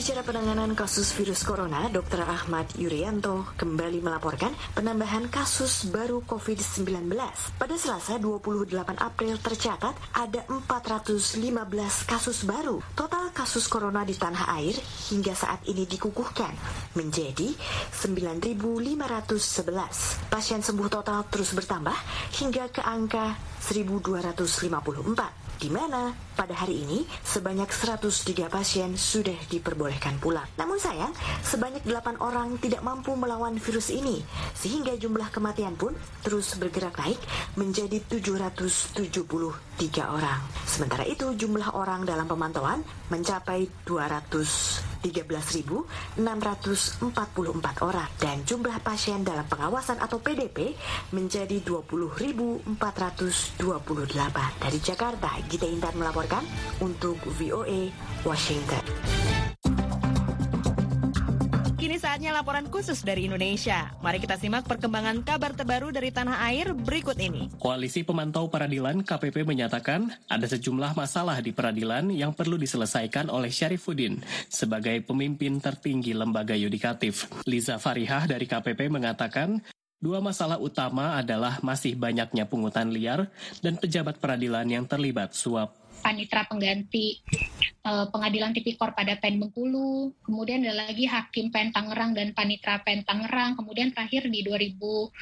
Juru bicara penanganan kasus virus corona, Doktor Ahmad Yuryanto, kembali melaporkan penambahan kasus baru covid sembilan belas. Pada Selasa dua puluh delapan April tercatat ada empat ratus lima belas kasus baru. Total kasus corona di tanah air hingga saat ini dikukuhkan menjadi sembilan ribu lima ratus sebelas. Pasien sembuh total terus bertambah hingga ke angka seribu dua ratus lima puluh empat. Di mana pada hari ini sebanyak seratus tiga pasien sudah diperbolehkan pulang. Namun sayang, sebanyak delapan orang tidak mampu melawan virus ini, sehingga jumlah kematian pun terus bergerak naik menjadi tujuh ratus tujuh puluh tiga orang. Sementara itu jumlah orang dalam pemantauan mencapai dua ratus tiga belas ribu enam ratus empat puluh empat orang dan jumlah pasien dalam pengawasan atau P D P menjadi dua puluh ribu empat ratus dua puluh delapan. Dari Jakarta, Gita Intan melaporkan untuk V O A Washington. Kini saatnya laporan khusus dari Indonesia. Mari kita simak perkembangan kabar terbaru dari tanah air berikut ini. Koalisi Pemantau Peradilan K P P menyatakan ada sejumlah masalah di peradilan yang perlu diselesaikan oleh Syarifuddin sebagai pemimpin tertinggi lembaga yudikatif. Liza Farihah dari K P P mengatakan dua masalah utama adalah masih banyaknya pungutan liar dan pejabat peradilan yang terlibat suap. Panitra pengganti uh, pengadilan tipikor pada P E N Bengkulu, kemudian ada lagi Hakim P E N Tangerang dan Panitra P E N Tangerang, kemudian terakhir di dua ribu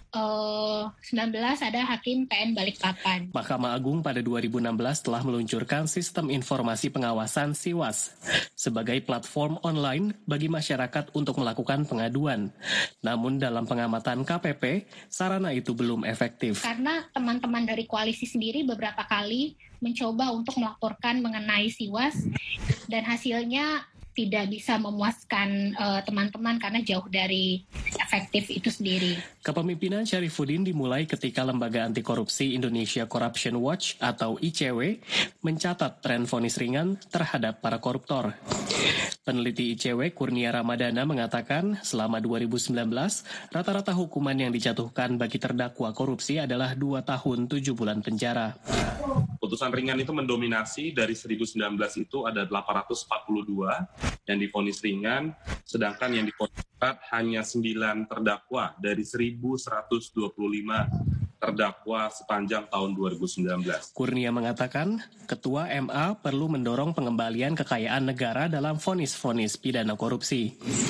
sembilan belas ada Hakim P E N Balikpapan. Mahkamah Agung pada dua ribu enam belas telah meluncurkan Sistem Informasi Pengawasan SIWAS sebagai platform online bagi masyarakat untuk melakukan pengaduan. Namun dalam pengamatan K P P, sarana itu belum efektif. Karena teman-teman dari koalisi sendiri beberapa kali mencoba untuk melaporkan mengenai SIWAS dan hasilnya tidak bisa memuaskan uh, teman-teman karena jauh dari efektif itu sendiri. Kepemimpinan Syarifuddin dimulai ketika Lembaga Anti Korupsi Indonesia Corruption Watch atau I C W mencatat tren vonis ringan terhadap para koruptor. Peneliti I C W Kurnia Ramadana mengatakan selama dua ribu sembilan belas rata-rata hukuman yang dijatuhkan bagi terdakwa korupsi adalah dua tahun tujuh bulan penjara. Putusan ringan itu mendominasi, dari seribu sembilan belas itu ada delapan ratus empat puluh dua yang divonis ringan, sedangkan yang divonis berat hanya sembilan terdakwa dari seribu seratus dua puluh lima terdakwa sepanjang tahun dua ribu sembilan belas. Kurnia mengatakan, Ketua M A perlu mendorong pengembalian kekayaan negara dalam vonis-vonis pidana korupsi.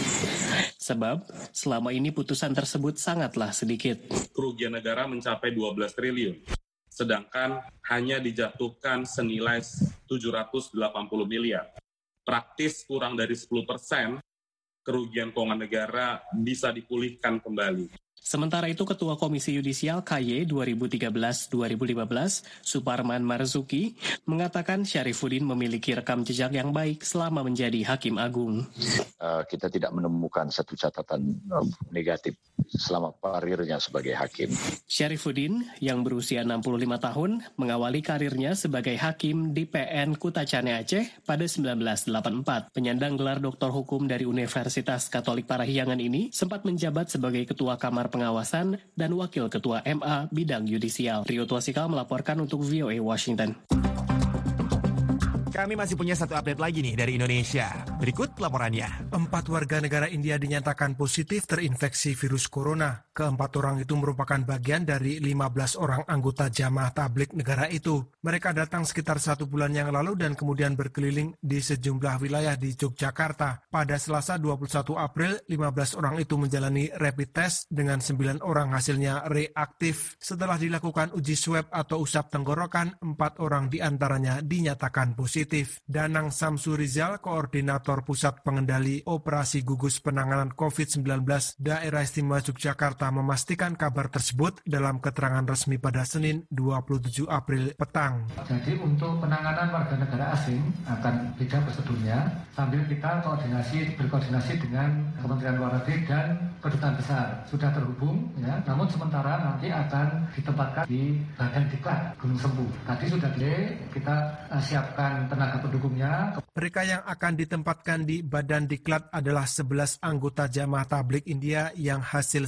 Sebab, selama ini putusan tersebut sangatlah sedikit. Kerugian negara mencapai dua belas triliun. Sedangkan hanya dijatuhkan senilai tujuh ratus delapan puluh miliar. Praktis kurang dari sepuluh persen kerugian keuangan negara bisa dipulihkan kembali. Sementara itu, Ketua Komisi Yudisial K Y dua ribu tiga belas dua ribu lima belas, Suparman Marzuki, mengatakan Syarifuddin memiliki rekam jejak yang baik selama menjadi Hakim Agung. Uh, kita tidak menemukan satu catatan uh, negatif selama karirnya sebagai hakim. Syarifuddin, yang berusia enam puluh lima tahun, mengawali karirnya sebagai hakim di P N Kutacane Aceh pada seribu sembilan ratus delapan puluh empat. Penyandang gelar doktor hukum dari Universitas Katolik Parahyangan ini sempat menjabat sebagai Ketua Kamar Pengawasan dan Wakil Ketua M A Bidang Yudisial. Rio Tuasikal melaporkan untuk V O A Washington. Kami masih punya satu update lagi nih dari Indonesia. Berikut laporannya. Empat warga negara India dinyatakan positif terinfeksi virus corona. Keempat orang itu merupakan bagian dari lima belas orang anggota jamaah tabligh negara itu. Mereka datang sekitar satu bulan yang lalu dan kemudian berkeliling di sejumlah wilayah di Yogyakarta. Pada Selasa dua puluh satu April, lima belas orang itu menjalani rapid test dengan sembilan orang hasilnya reaktif. Setelah dilakukan uji swab atau usap tenggorokan, empat orang diantaranya dinyatakan positif. Danang Samsurizal, Koordinator Pusat Pengendali Operasi Gugus Penanganan covid sembilan belas Daerah Istimewa Yogyakarta, memastikan kabar tersebut dalam keterangan resmi pada Senin dua puluh tujuh April petang. Jadi untuk penanganan warga negara asing akan beda prosedurnya sambil kita koordinasi berkoordinasi dengan Kementerian Luar Negeri dan Kedutaan Besar. Sudah terhubung ya, namun sementara nanti akan ditempatkan di Badan Diklat Gunung Sempu. Tadi sudah di kita uh, siapkan tenaga pendukungnya. Mereka yang akan ditempatkan di Badan Diklat adalah sebelas anggota jamaah tabligh India yang hasil swabnya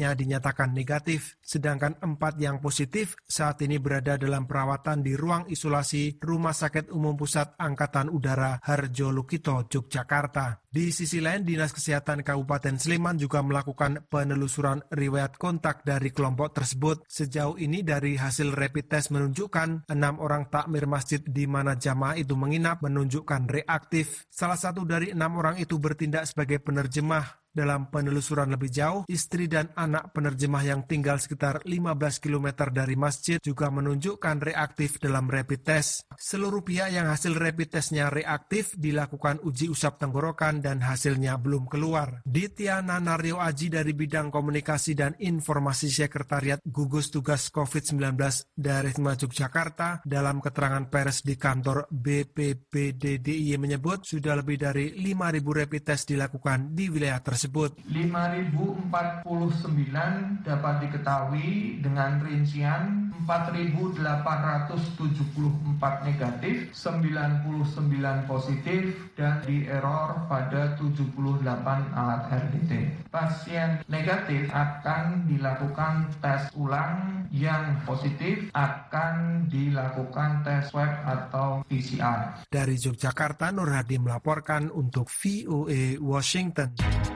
lainnya dinyatakan negatif, sedangkan empat yang positif saat ini berada dalam perawatan di ruang isolasi Rumah Sakit Umum Pusat Angkatan Udara Harjo Lukito, Yogyakarta. Di sisi lain, Dinas Kesehatan Kabupaten Sleman juga melakukan penelusuran riwayat kontak dari kelompok tersebut. Sejauh ini dari hasil rapid test menunjukkan enam orang takmir masjid di mana jamaah itu menginap menunjukkan reaktif. Salah satu dari enam orang itu bertindak sebagai penerjemah. Dalam penelusuran lebih jauh, istri dan anak penerjemah yang tinggal sekitar lima belas kilometer dari masjid juga menunjukkan reaktif dalam rapid test. Seluruh pihak yang hasil rapid testnya reaktif dilakukan uji usap tenggorokan dan hasilnya belum keluar. Ditya Nanario Aji dari Bidang Komunikasi dan Informasi Sekretariat Gugus Tugas covid sembilan belas Daerah Yogyakarta dalam keterangan pers di kantor B P B D D I Y menyebut sudah lebih dari lima ribu rapid test dilakukan di wilayah tersebut. lima ribu empat puluh sembilan dapat diketahui dengan rincian empat ribu delapan ratus tujuh puluh empat negatif, sembilan puluh sembilan positif, dan di error pada tujuh puluh delapan alat R D T. Pasien negatif akan dilakukan tes ulang, yang positif akan dilakukan tes swab atau P C R. Dari Yogyakarta, Nur Hadi melaporkan untuk V O A Washington.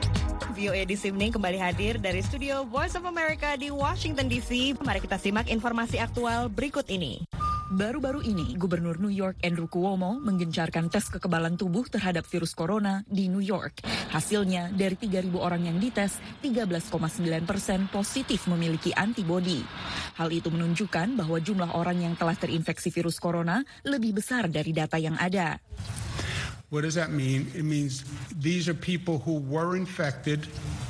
V O A This Evening kembali hadir dari studio Voice of America di Washington D C. Mari kita simak informasi aktual berikut ini. Baru-baru ini, Gubernur New York Andrew Cuomo menggencarkan tes kekebalan tubuh terhadap virus corona di New York. Hasilnya, dari tiga ribu orang yang dites, tiga belas koma sembilan persen positif memiliki antibodi. Hal itu menunjukkan bahwa jumlah orang yang telah terinfeksi virus corona lebih besar dari data yang ada. What does that mean? It means these are people who were infected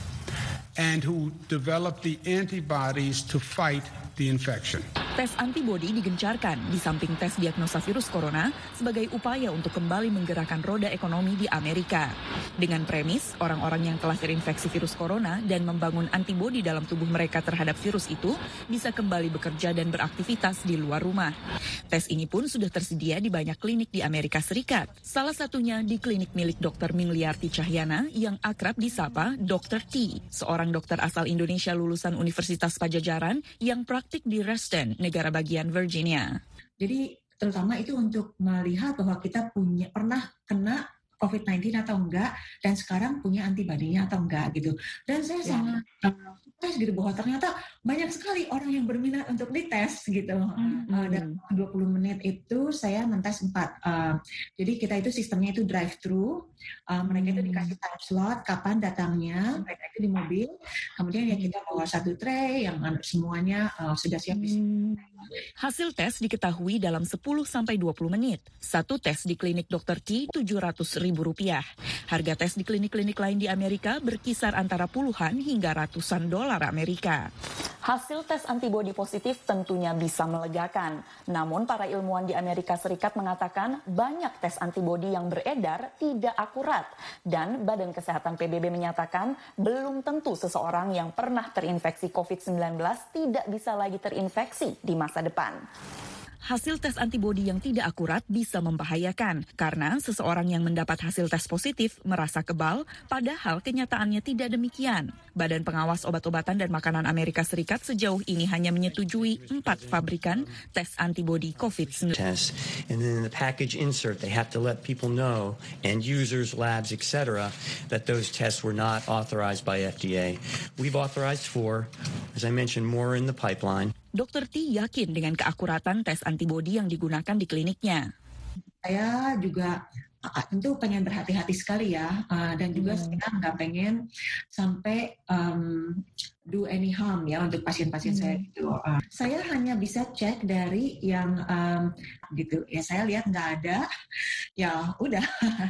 and who developed the antibodies to fight the infection. Tes antibodi digencarkan di samping tes diagnosa virus corona sebagai upaya untuk kembali menggerakkan roda ekonomi di Amerika. Dengan premis, orang-orang yang telah terinfeksi virus corona dan membangun antibodi dalam tubuh mereka terhadap virus itu bisa kembali bekerja dan beraktivitas di luar rumah. Tes ini pun sudah tersedia di banyak klinik di Amerika Serikat. Salah satunya di klinik milik dokter Mingliarti Cahyana yang akrab disapa dokter T, seorang dokter asal Indonesia lulusan Universitas Pajajaran yang praktik di Reston, negara bagian Virginia. Jadi terutama itu untuk melihat bahwa kita punya pernah kena covid sembilan belas atau enggak, dan sekarang punya antibodinya atau enggak gitu. Dan saya ya. sangat uh, tes gitu bahwa ternyata banyak sekali orang yang berminat untuk dites gitu. Mm-hmm. Uh, dan dua puluh menit itu saya mentes empat. Uh, jadi kita itu sistemnya itu drive thru. Uh, mereka itu dikasih time slot kapan datangnya, mereka itu di mobil. Kemudian ya kita bawa satu tray yang semuanya uh, sudah siap di sini. Hasil tes diketahui dalam sepuluh sampai dua puluh menit. Satu tes di klinik dokter T tujuh ratus ribu rupiah. Harga tes di klinik-klinik lain di Amerika berkisar antara puluhan hingga ratusan dolar Amerika. Hasil tes antibodi positif tentunya bisa melegakan. Namun para ilmuwan di Amerika Serikat mengatakan banyak tes antibodi yang beredar tidak akurat. Dan Badan Kesehatan P B B menyatakan belum tentu seseorang yang pernah terinfeksi covid sembilan belas tidak bisa lagi terinfeksi di masa depan. Hasil tes antibodi yang tidak akurat bisa membahayakan karena seseorang yang mendapat hasil tes positif merasa kebal, padahal kenyataannya tidak demikian. Badan Pengawas Obat-obatan dan Makanan Amerika Serikat sejauh ini hanya menyetujui empat pabrikan tes antibodi covid sembilan belas. And then in the package insert, they have to let people know, and users, labs, et cetera, that those tests were not authorized by F D A. We've authorized four, as I mentioned, more in the pipeline. dokter T yakin dengan keakuratan tes antibodi yang digunakan di kliniknya. Saya juga tentu pengen berhati-hati sekali ya, uh, dan juga hmm. saya nggak pengen sampai um, do any harm ya untuk pasien-pasien hmm. saya gitu. Uh, saya hanya bisa cek dari yang um, gitu ya, saya lihat nggak ada, ya udah.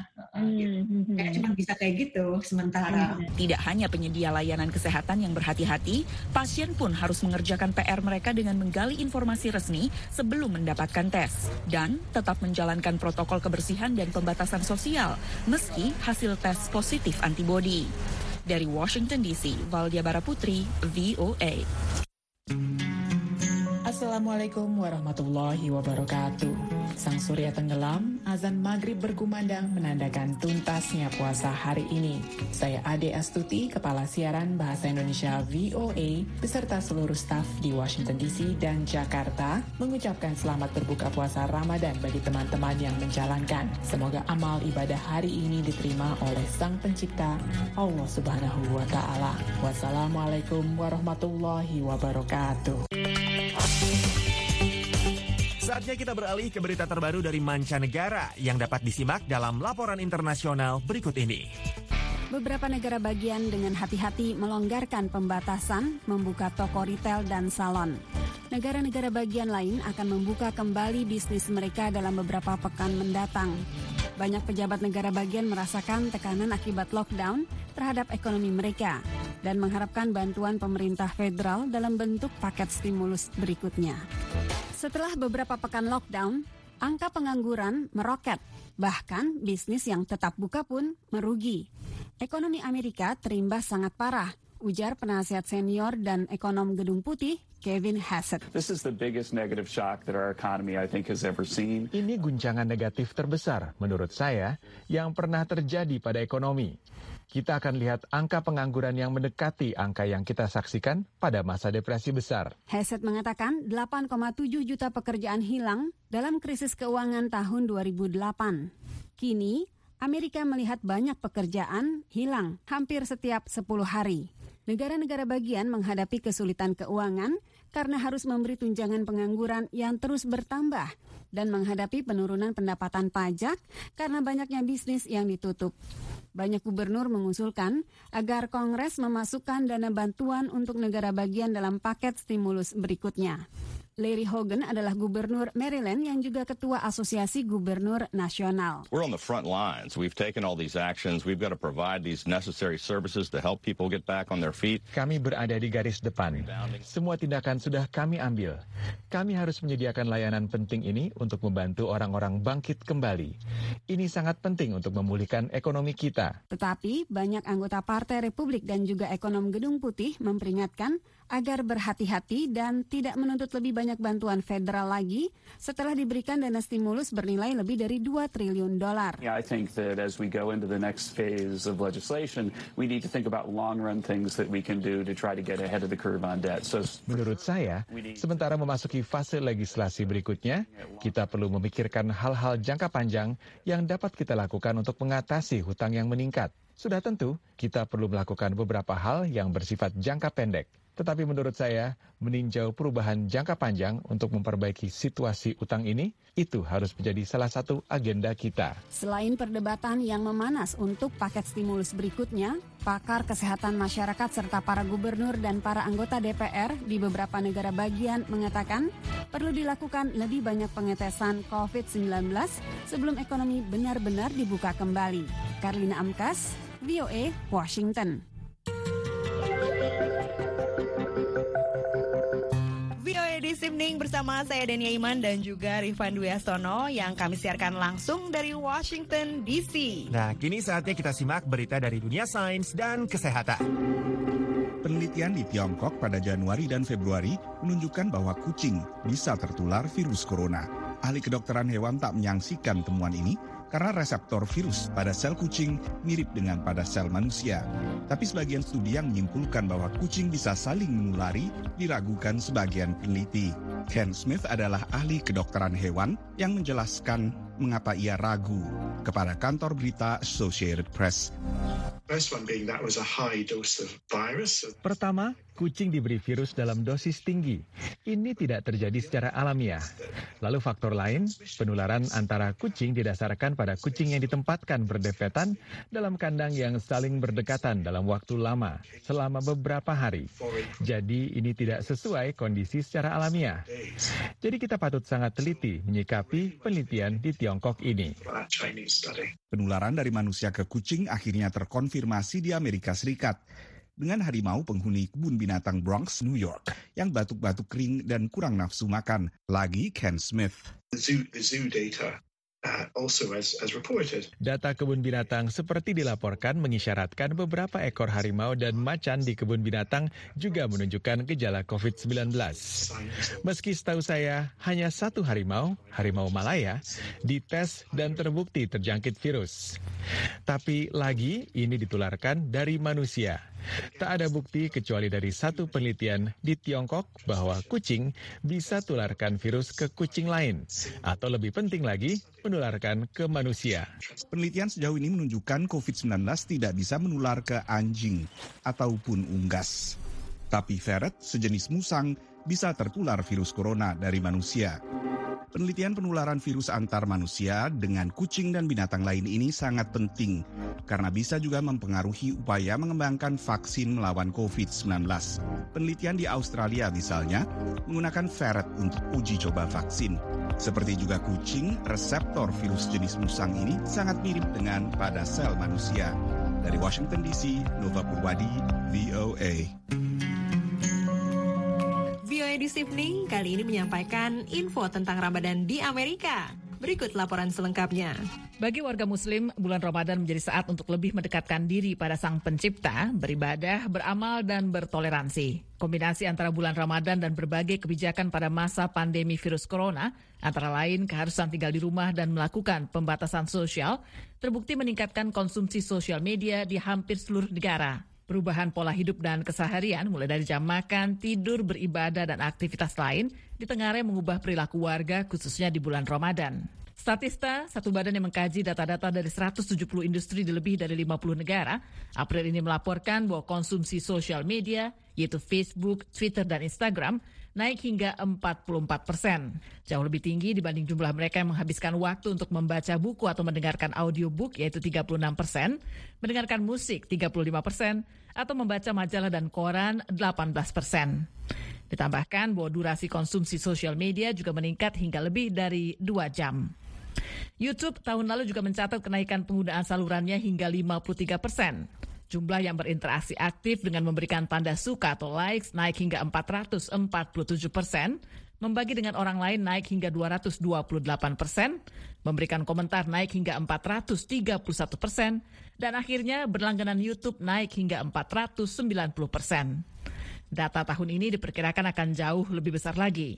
hmm. Kayak cuma bisa kayak gitu sementara. Hmm. Tidak hanya penyedia layanan kesehatan yang berhati-hati, pasien pun harus mengerjakan P R mereka dengan menggali informasi resmi sebelum mendapatkan tes dan tetap menjalankan protokol kebersihan dan pembatasan sosial meski hasil tes positif antibodi. Dari Washington D C, Valdia Baraputri, V O A. Assalamualaikum warahmatullahi wabarakatuh. Sang surya tenggelam, azan maghrib berkumandang menandakan tuntasnya puasa hari ini. Saya Ade Astuti, Kepala Siaran Bahasa Indonesia V O A, beserta seluruh staf di Washington D C dan Jakarta, mengucapkan selamat berbuka puasa Ramadan bagi teman-teman yang menjalankan. Semoga amal ibadah hari ini diterima oleh Sang Pencipta, Allah Subhanahu wa Ta'ala. Wassalamualaikum warahmatullahi wabarakatuh. Saatnya kita beralih ke berita terbaru dari mancanegara yang dapat disimak dalam laporan internasional berikut ini. Beberapa negara bagian dengan hati-hati melonggarkan pembatasan, membuka toko retail dan salon. Negara-negara bagian lain akan membuka kembali bisnis mereka dalam beberapa pekan mendatang. Banyak pejabat negara bagian merasakan tekanan akibat lockdown terhadap ekonomi mereka dan mengharapkan bantuan pemerintah federal dalam bentuk paket stimulus berikutnya. Setelah beberapa pekan lockdown, angka pengangguran meroket, bahkan bisnis yang tetap buka pun merugi. Ekonomi Amerika terimbas sangat parah, ujar penasihat senior dan ekonom Gedung Putih, Kevin Hassett. This is the biggest negative shock that our economy, I think, has ever seen. Ini guncangan negatif terbesar, menurut saya, yang pernah terjadi pada ekonomi. Kita akan lihat angka pengangguran yang mendekati angka yang kita saksikan pada masa depresi besar. Hassett mengatakan delapan koma tujuh juta pekerjaan hilang dalam krisis keuangan tahun dua ribu delapan. Kini, Amerika melihat banyak pekerjaan hilang hampir setiap sepuluh hari. Negara-negara bagian menghadapi kesulitan keuangan karena harus memberi tunjangan pengangguran yang terus bertambah dan menghadapi penurunan pendapatan pajak karena banyaknya bisnis yang ditutup. Banyak gubernur mengusulkan agar Kongres memasukkan dana bantuan untuk negara bagian dalam paket stimulus berikutnya. Larry Hogan adalah gubernur Maryland yang juga ketua Asosiasi Gubernur Nasional. We're on the front lines. We've taken all these actions. We've got to provide these necessary services to help people get back on their feet. Kami berada di garis depan. Semua tindakan sudah kami ambil. Kami harus menyediakan layanan penting ini untuk membantu orang-orang bangkit kembali. Ini sangat penting untuk memulihkan ekonomi kita. Tetapi banyak anggota Partai Republik dan juga ekonom Gedung Putih memperingatkan agar berhati-hati dan tidak menuntut lebih banyak bantuan federal lagi setelah diberikan dana stimulus bernilai lebih dari dua triliun dolar. Yeah, I think that as we go into the next phase of legislation, we need to think about long-run things that we can do to try to get ahead of the curve on debt. So, menurut saya, sementara memasuki fase legislasi berikutnya, kita perlu memikirkan hal-hal jangka panjang yang dapat kita lakukan untuk mengatasi hutang yang meningkat. Sudah tentu, kita perlu melakukan beberapa hal yang bersifat jangka pendek. Tetapi menurut saya, meninjau perubahan jangka panjang untuk memperbaiki situasi utang ini, itu harus menjadi salah satu agenda kita. Selain perdebatan yang memanas untuk paket stimulus berikutnya, pakar kesehatan masyarakat serta para gubernur dan para anggota D P R di beberapa negara bagian mengatakan perlu dilakukan lebih banyak pengetesan covid sembilan belas sebelum ekonomi benar-benar dibuka kembali. Karlina Amkas, V O A, Washington. V O A This Evening bersama saya Dania Iman dan juga Rifan Dwi Astono yang kami siarkan langsung dari Washington D C. Nah, kini saatnya kita simak berita dari dunia sains dan kesehatan. Penelitian di Tiongkok pada Januari dan Februari menunjukkan bahwa kucing bisa tertular virus corona. Ahli kedokteran hewan tak menyaksikan temuan ini karena reseptor virus pada sel kucing mirip dengan pada sel manusia. Tapi sebagian studi yang menyimpulkan bahwa kucing bisa saling menulari diragukan sebagian peneliti. Ken Smith adalah ahli kedokteran hewan yang menjelaskan mengapa ia ragu kepada kantor berita Associated Press. Pertama, kucing diberi virus dalam dosis tinggi. Ini tidak terjadi secara alamiah. Lalu faktor lain, penularan antara kucing didasarkan pada kucing yang ditempatkan berdempetan dalam kandang yang saling berdekatan dalam waktu lama, selama beberapa hari. Jadi ini tidak sesuai kondisi secara alamiah. Jadi kita patut sangat teliti menyikapi penelitian di Tiongkok ini. Penularan dari manusia ke kucing akhirnya terkonfirmasi di Amerika Serikat dengan harimau penghuni kebun binatang Bronx, New York, yang batuk-batuk kering dan kurang nafsu makan. Lagi Ken Smith. The zoo, the zoo data uh, also as, as reported. Data kebun binatang seperti dilaporkan mengisyaratkan beberapa ekor harimau dan macan di kebun binatang juga menunjukkan gejala covid sembilan belas. Meski setahu saya hanya satu harimau, harimau Malaya, dites dan terbukti terjangkit virus. Tapi lagi ini ditularkan dari manusia. Tak ada bukti kecuali dari satu penelitian di Tiongkok bahwa kucing bisa tularkan virus ke kucing lain. Atau lebih penting lagi, menularkan ke manusia. Penelitian sejauh ini menunjukkan covid sembilan belas tidak bisa menular ke anjing ataupun unggas. Tapi ferret, sejenis musang, bisa tertular virus corona dari manusia. Penelitian penularan virus antar manusia dengan kucing dan binatang lain ini sangat penting karena bisa juga mempengaruhi upaya mengembangkan vaksin melawan covid sembilan belas. Penelitian di Australia misalnya menggunakan ferret untuk uji coba vaksin. Seperti juga kucing, reseptor virus jenis musang ini sangat mirip dengan pada sel manusia. Dari Washington D C, Nova Purwadi, V O A. V O A This Evening kali ini menyampaikan info tentang Ramadan di Amerika. Berikut laporan selengkapnya. Bagi warga Muslim, bulan Ramadan menjadi saat untuk lebih mendekatkan diri pada Sang Pencipta, beribadah, beramal, dan bertoleransi. Kombinasi antara bulan Ramadan dan berbagai kebijakan pada masa pandemi virus corona, antara lain keharusan tinggal di rumah dan melakukan pembatasan sosial, terbukti meningkatkan konsumsi sosial media di hampir seluruh negara. Perubahan pola hidup dan keseharian mulai dari jam makan, tidur, beribadah, dan aktivitas lain ditengarai mengubah perilaku warga khususnya di bulan Ramadan. Statista, satu badan yang mengkaji data-data dari seratus tujuh puluh industri di lebih dari lima puluh negara, April ini melaporkan bahwa konsumsi sosial media, yaitu Facebook, Twitter, dan Instagram, naik hingga empat puluh empat persen. Jauh lebih tinggi dibanding jumlah mereka yang menghabiskan waktu untuk membaca buku atau mendengarkan audiobook, yaitu tiga puluh enam persen, mendengarkan musik tiga puluh lima persen, atau membaca majalah dan koran delapan belas persen. Ditambahkan bahwa durasi konsumsi sosial media juga meningkat hingga lebih dari dua jam. YouTube tahun lalu juga mencatat kenaikan penggunaan salurannya hingga lima puluh tiga persen. Jumlah yang berinteraksi aktif dengan memberikan tanda suka atau likes naik hingga empat ratus empat puluh tujuh persen, membagi dengan orang lain naik hingga dua ratus dua puluh delapan persen, memberikan komentar naik hingga empat ratus tiga puluh satu persen, dan akhirnya berlangganan YouTube naik hingga empat ratus sembilan puluh persen. Data tahun ini diperkirakan akan jauh lebih besar lagi.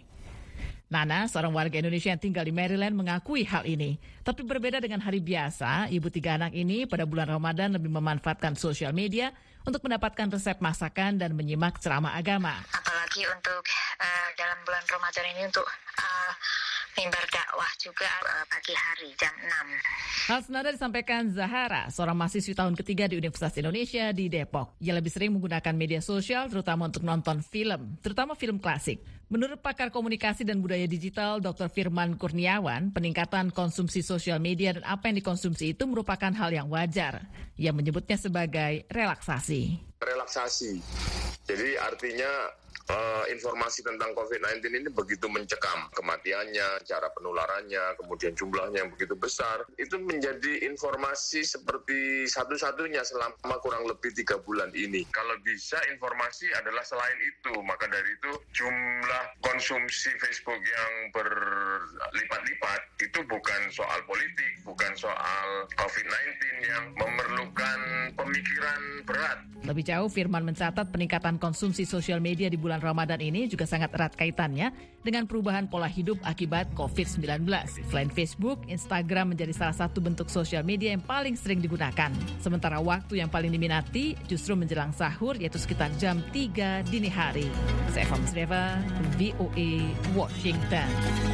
Nana, seorang warga Indonesia yang tinggal di Maryland, mengakui hal ini. Tapi berbeda dengan hari biasa, ibu tiga anak ini pada bulan Ramadan lebih memanfaatkan sosial media untuk mendapatkan resep masakan dan menyimak ceramah agama. Apalagi untuk uh, dalam bulan Ramadan ini untuk uh, mimbar dakwah juga uh, pagi hari jam enam. Hal senada disampaikan Zahara, seorang mahasiswi tahun ketiga di Universitas Indonesia di Depok. Ia lebih sering menggunakan media sosial terutama untuk nonton film, terutama film klasik. Menurut pakar komunikasi dan budaya digital Doktor Firman Kurniawan, peningkatan konsumsi sosial media dan apa yang dikonsumsi itu merupakan hal yang wajar. Ia menyebutnya sebagai relaksasi. Relaksasi. Jadi artinya Uh, informasi tentang covid sembilan belas ini begitu mencekam, kematiannya, cara penularannya, kemudian jumlahnya yang begitu besar, itu menjadi informasi seperti satu-satunya selama kurang lebih tiga bulan ini. Kalau bisa informasi adalah selain itu, maka dari itu jumlah konsumsi Facebook yang berlipat-lipat itu bukan soal politik, bukan soal covid sembilan belas yang memerlukan pemikiran berat. Lebih jauh, Firman mencatat peningkatan konsumsi sosial media di bulan Ramadan ini juga sangat erat kaitannya dengan perubahan pola hidup akibat covid sembilan belas. Selain Facebook, Instagram menjadi salah satu bentuk sosial media yang paling sering digunakan. Sementara waktu yang paling diminati justru menjelang sahur, yaitu sekitar jam tiga dini hari. Saya Eva Musreva, V O A, Washington.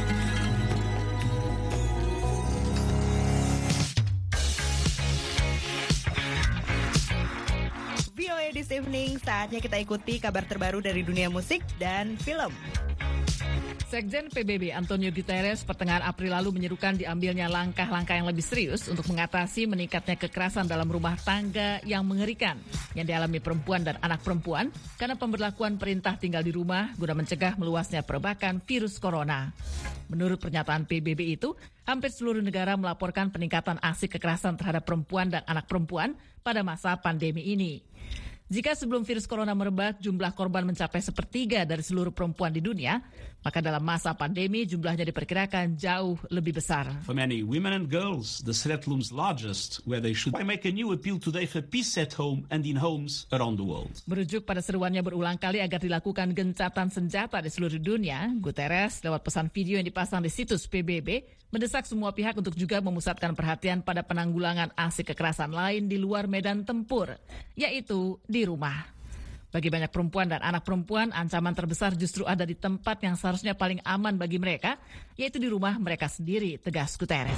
This evening, saatnya kita ikuti kabar terbaru dari dunia musik dan film. Sekjen P B B Antonio Guterres pertengahan April lalu menyerukan diambilnya langkah-langkah yang lebih serius untuk mengatasi meningkatnya kekerasan dalam rumah tangga yang mengerikan yang dialami perempuan dan anak perempuan karena pemberlakuan perintah tinggal di rumah guna mencegah meluasnya perbakan virus corona. Menurut pernyataan P B B itu, hampir seluruh negara melaporkan peningkatan aksi kekerasan terhadap perempuan dan anak perempuan pada masa pandemi ini. Jika sebelum virus corona merebak, jumlah korban mencapai sepertiga dari seluruh perempuan di dunia, maka dalam masa pandemi jumlahnya diperkirakan jauh lebih besar. For many women and girls, the threat looms largest where they should. I make a new appeal today for peace at home and in homes around the world. Merujuk pada seruannya berulang kali agar dilakukan gencatan senjata di seluruh dunia, Guterres lewat pesan video yang dipasang di situs P B B mendesak semua pihak untuk juga memusatkan perhatian pada penanggulangan aksi kekerasan lain di luar medan tempur, yaitu di rumah. Bagi banyak perempuan dan anak perempuan, ancaman terbesar justru ada di tempat yang seharusnya paling aman bagi mereka, yaitu di rumah mereka sendiri, tegas Guterres.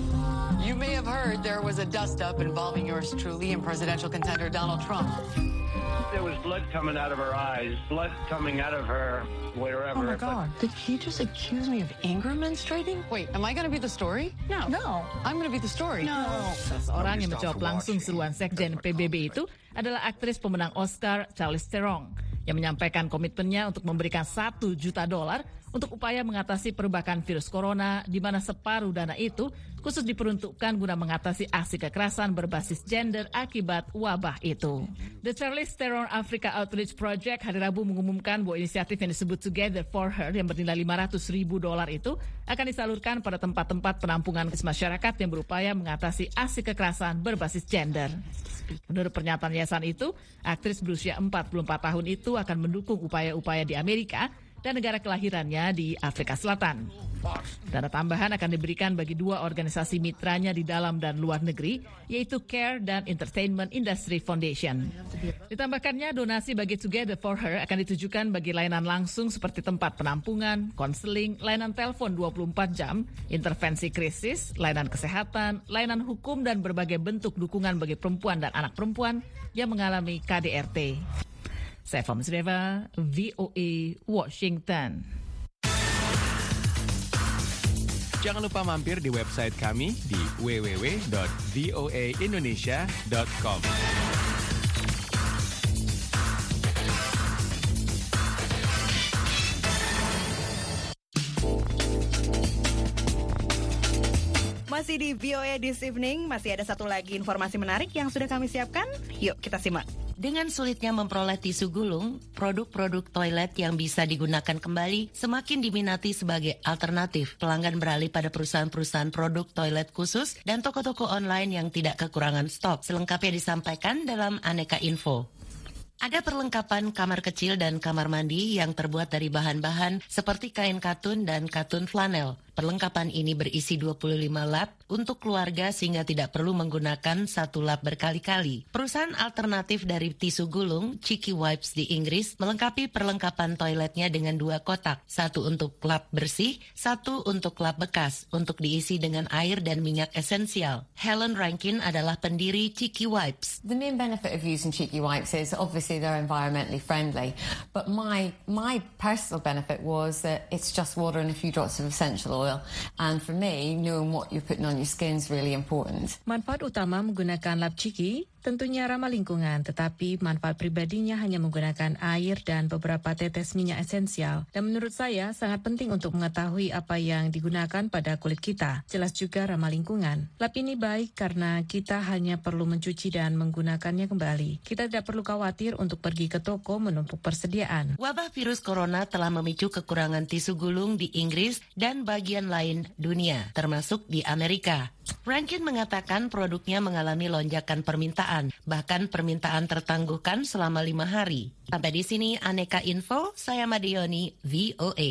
You may have heard there was a dust-up involving yours truly and presidential contender Donald Trump. There was blood coming out of her eyes, blood coming out of her wherever. Oh my God, did he just accuse me of anger menstruating? Wait, am I going to be the story? No. No. I'm going to be the story. No. Seseorang yang menjawab langsung seruan Sekjen P B B itu adalah aktris pemenang Oscar Charlize Theron yang menyampaikan komitmennya untuk memberikan satu juta dolar untuk upaya mengatasi perbakan virus corona, di mana separuh dana itu khusus diperuntukkan guna mengatasi aksi kekerasan berbasis gender akibat wabah itu. The Charlize Theron Africa Outreach Project hari Rabu mengumumkan bahwa inisiatif yang disebut Together for Her yang bernilai lima ratus ribu dolar itu akan disalurkan pada tempat-tempat penampungan masyarakat yang berupaya mengatasi aksi kekerasan berbasis gender. Menurut pernyataan yayasan itu, aktris berusia empat puluh empat tahun itu akan mendukung upaya-upaya di Amerika dan negara kelahirannya di Afrika Selatan. Dana tambahan akan diberikan bagi dua organisasi mitranya di dalam dan luar negeri, yaitu Care dan Entertainment Industry Foundation. Ditambahkannya, donasi bagi Together for Her akan ditujukan bagi layanan langsung seperti tempat penampungan, konseling, layanan telepon dua puluh empat jam, intervensi krisis, layanan kesehatan, layanan hukum, dan berbagai bentuk dukungan bagi perempuan dan anak perempuan yang mengalami K D R T. Saya Fahmi Sudeva, V O A Washington. Jangan lupa mampir di website kami di w w w dot v o a indonesia dot com. Masih di V O A This Evening, masih ada satu lagi informasi menarik yang sudah kami siapkan. Yuk kita simak. Dengan sulitnya memperoleh tisu gulung, produk-produk toilet yang bisa digunakan kembali semakin diminati sebagai alternatif. Pelanggan beralih pada perusahaan-perusahaan produk toilet khusus dan toko-toko online yang tidak kekurangan stok. Selengkapnya disampaikan dalam Aneka Info. Ada perlengkapan kamar kecil dan kamar mandi yang terbuat dari bahan-bahan seperti kain katun dan katun flanel. Perlengkapan ini berisi dua puluh lima lap untuk keluarga sehingga tidak perlu menggunakan satu lap berkali-kali. Perusahaan alternatif dari tisu gulung, Cheeky Wipes di Inggris, melengkapi perlengkapan toiletnya dengan dua kotak. Satu untuk lap bersih, satu untuk lap bekas, untuk diisi dengan air dan minyak esensial. Helen Rankin adalah pendiri Cheeky Wipes. The main benefit of using Cheeky Wipes is obviously they're environmentally friendly. But my, my personal benefit was that it's just water and a few drops of essential oil. And for me, knowing what you're putting on your skin is really important. Manfaat utama menggunakan lap Cheeky tentunya ramah lingkungan, tetapi manfaat pribadinya hanya menggunakan air dan beberapa tetes minyak esensial. Dan menurut saya sangat penting untuk mengetahui apa yang digunakan pada kulit kita. Jelas juga ramah lingkungan. Lap ini baik karena kita hanya perlu mencuci dan menggunakannya kembali. Kita tidak perlu khawatir untuk pergi ke toko menumpuk persediaan. Wabah virus corona telah memicu kekurangan tisu gulung di Inggris dan bagian lain dunia, termasuk di Amerika. Rankin mengatakan produknya mengalami lonjakan permintaan, bahkan permintaan tertangguhkan selama lima hari. Sampai di sini Aneka Info, saya Madioni, V O A.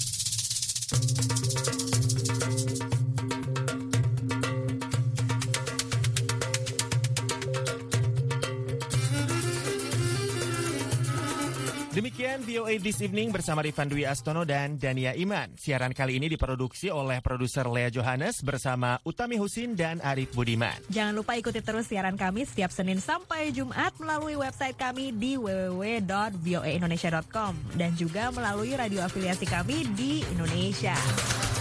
Demikian V O A This Evening bersama Rifan Dwi Astono dan Dania Iman. Siaran kali ini diproduksi oleh produser Lea Johannes bersama Utami Husin dan Arif Budiman. Jangan lupa ikuti terus siaran kami setiap Senin sampai Jumat melalui website kami di w w w dot v o a indonesia dot com dan juga melalui radio afiliasi kami di Indonesia.